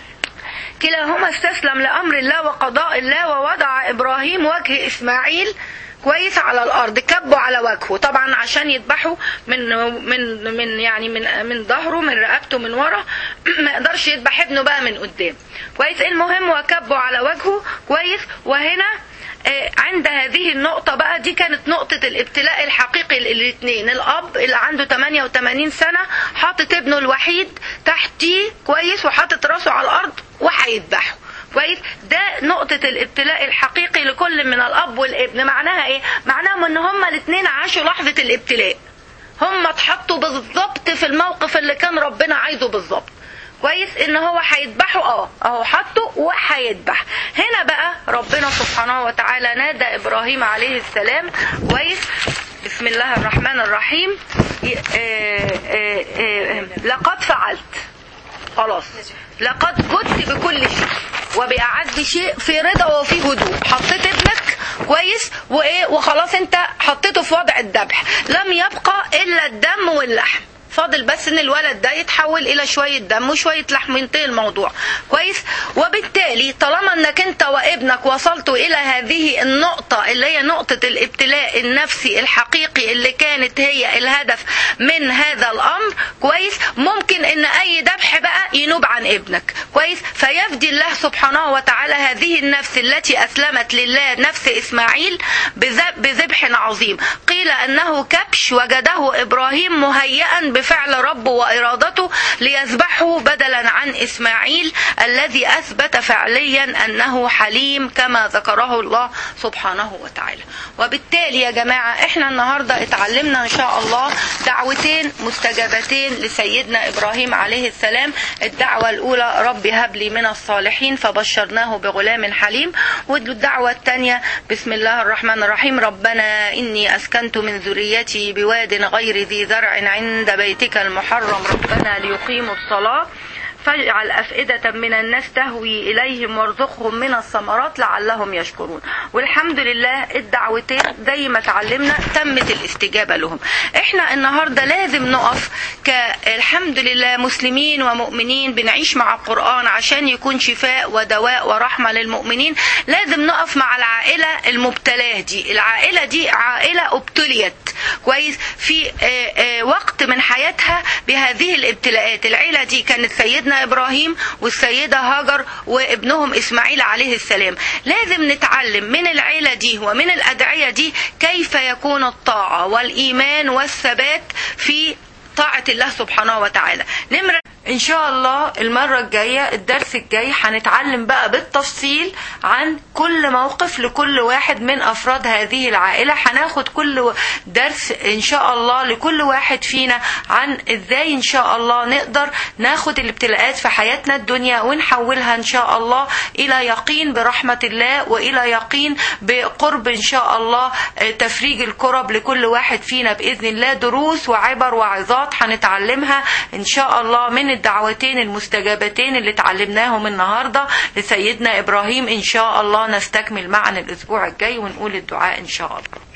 S1: كلاهما استسلم لأمر الله وقضاء الله، ووضع إبراهيم وجه إسماعيل كويس على الارض، كبوا على وجهه طبعا عشان يذبحوا من من من يعني من من ظهره من رقبته من ورا ما يقدرش يذبح ابنه بقى من قدام كويس. المهم وكبوا على وجهه كويس. وهنا عند هذه النقطة بقى دي كانت نقطة الابتلاء الحقيقي للاثنين. الاب اللي عنده ثمانية وثمانين سنة حاطط ابنه الوحيد تحتيه كويس وحاطط راسه على الارض وهيذبحه كويس. ده نقطة الابتلاء الحقيقي لكل من الاب والابن. معناها ايه؟ معناها ان هما الاثنين عاشوا لحظة الابتلاء، هما اتحطوا بالظبط في الموقف اللي كان ربنا عايزه بالظبط كويس، ان هو هيذبحه اه اهو حطه وهيذبح. هنا بقى ربنا سبحانه وتعالى نادى ابراهيم عليه السلام كويس. بسم الله الرحمن الرحيم. لقد فعلت، خلاص لقد جدت بكل شيء وبأعز شيء في رضا وفي هدوء. حطيت ابنك كويس وايه وخلاص انت حطيته في وضع الذبح، لم يبقى الا الدم واللحم، فاضل بس ان الولد ده يتحول الى شوية دم وشوية لحم ينتهي الموضوع كويس. وبالتالي طالما انك انت وابنك وصلتوا الى هذه النقطة اللي هي نقطة الابتلاء النفسي الحقيقي اللي كانت هي الهدف من هذا الامر كويس، ممكن ان اي ذبح بقى ينوب عن ابنك كويس. فيفدي الله سبحانه وتعالى هذه النفس التي اسلمت لله، نفس اسماعيل، بذبح عظيم. قيل انه كبش وجده ابراهيم مهيئا فعل ربه وإرادته ليذبحه بدلا عن إسماعيل الذي أثبت فعليا أنه حليم كما ذكره الله سبحانه وتعالى. وبالتالي يا جماعة احنا النهاردة اتعلمنا ان شاء الله دعوتين مستجابتين لسيدنا إبراهيم عليه السلام. الدعوة الأولى رب هب لي من الصالحين فبشرناه بغلام حليم، والدعوة الثانية بسم الله الرحمن الرحيم ربنا إني أسكنت من ذريتي بواد غير ذي زرع عند بيتك المحرم ربنا ليقيموا الصلاة فاجعل أفئدة من الناس تهوي إليهم وارزقهم من الثمرات لعلهم يشكرون. والحمد لله الدعوتين زي ما تعلمنا تمت الاستجابة لهم. احنا النهاردة لازم نقف كالحمد لله مسلمين ومؤمنين بنعيش مع القرآن عشان يكون شفاء ودواء ورحمة للمؤمنين. لازم نقف مع العائلة المبتلاة دي. العائلة دي عائلة ابتليت كويس في وقت من حياتها بهذه الابتلاءات. العيلة دي كانت سيدنا إبراهيم والسيدة هاجر وابنهم إسماعيل عليه السلام. لازم نتعلم من العيلة دي ومن الأدعية دي كيف يكون الطاعة والإيمان والثبات في طاعة الله سبحانه وتعالى. نمرة
S2: ان شاء الله المرة الجاية الدرس الجاي هنتعلم بقى بالتفصيل عن كل موقف لكل واحد من افراد هذه العائلة. هناخد كل درس ان شاء الله لكل واحد فينا عن ازاي ان شاء الله نقدر ناخد الابتلاءات في حياتنا الدنيا ونحولها ان شاء الله الى يقين برحمة الله والى يقين بقرب ان شاء الله تفريج الكرب لكل واحد فينا باذن الله. دروس وعبر وعظات هنتعلمها ان شاء الله من الدعوتين المستجابتين اللي اتعلمناهم النهاردة لسيدنا إبراهيم. إن شاء الله نستكمل معنا الأسبوع الجاي ونقول الدعاء إن شاء الله.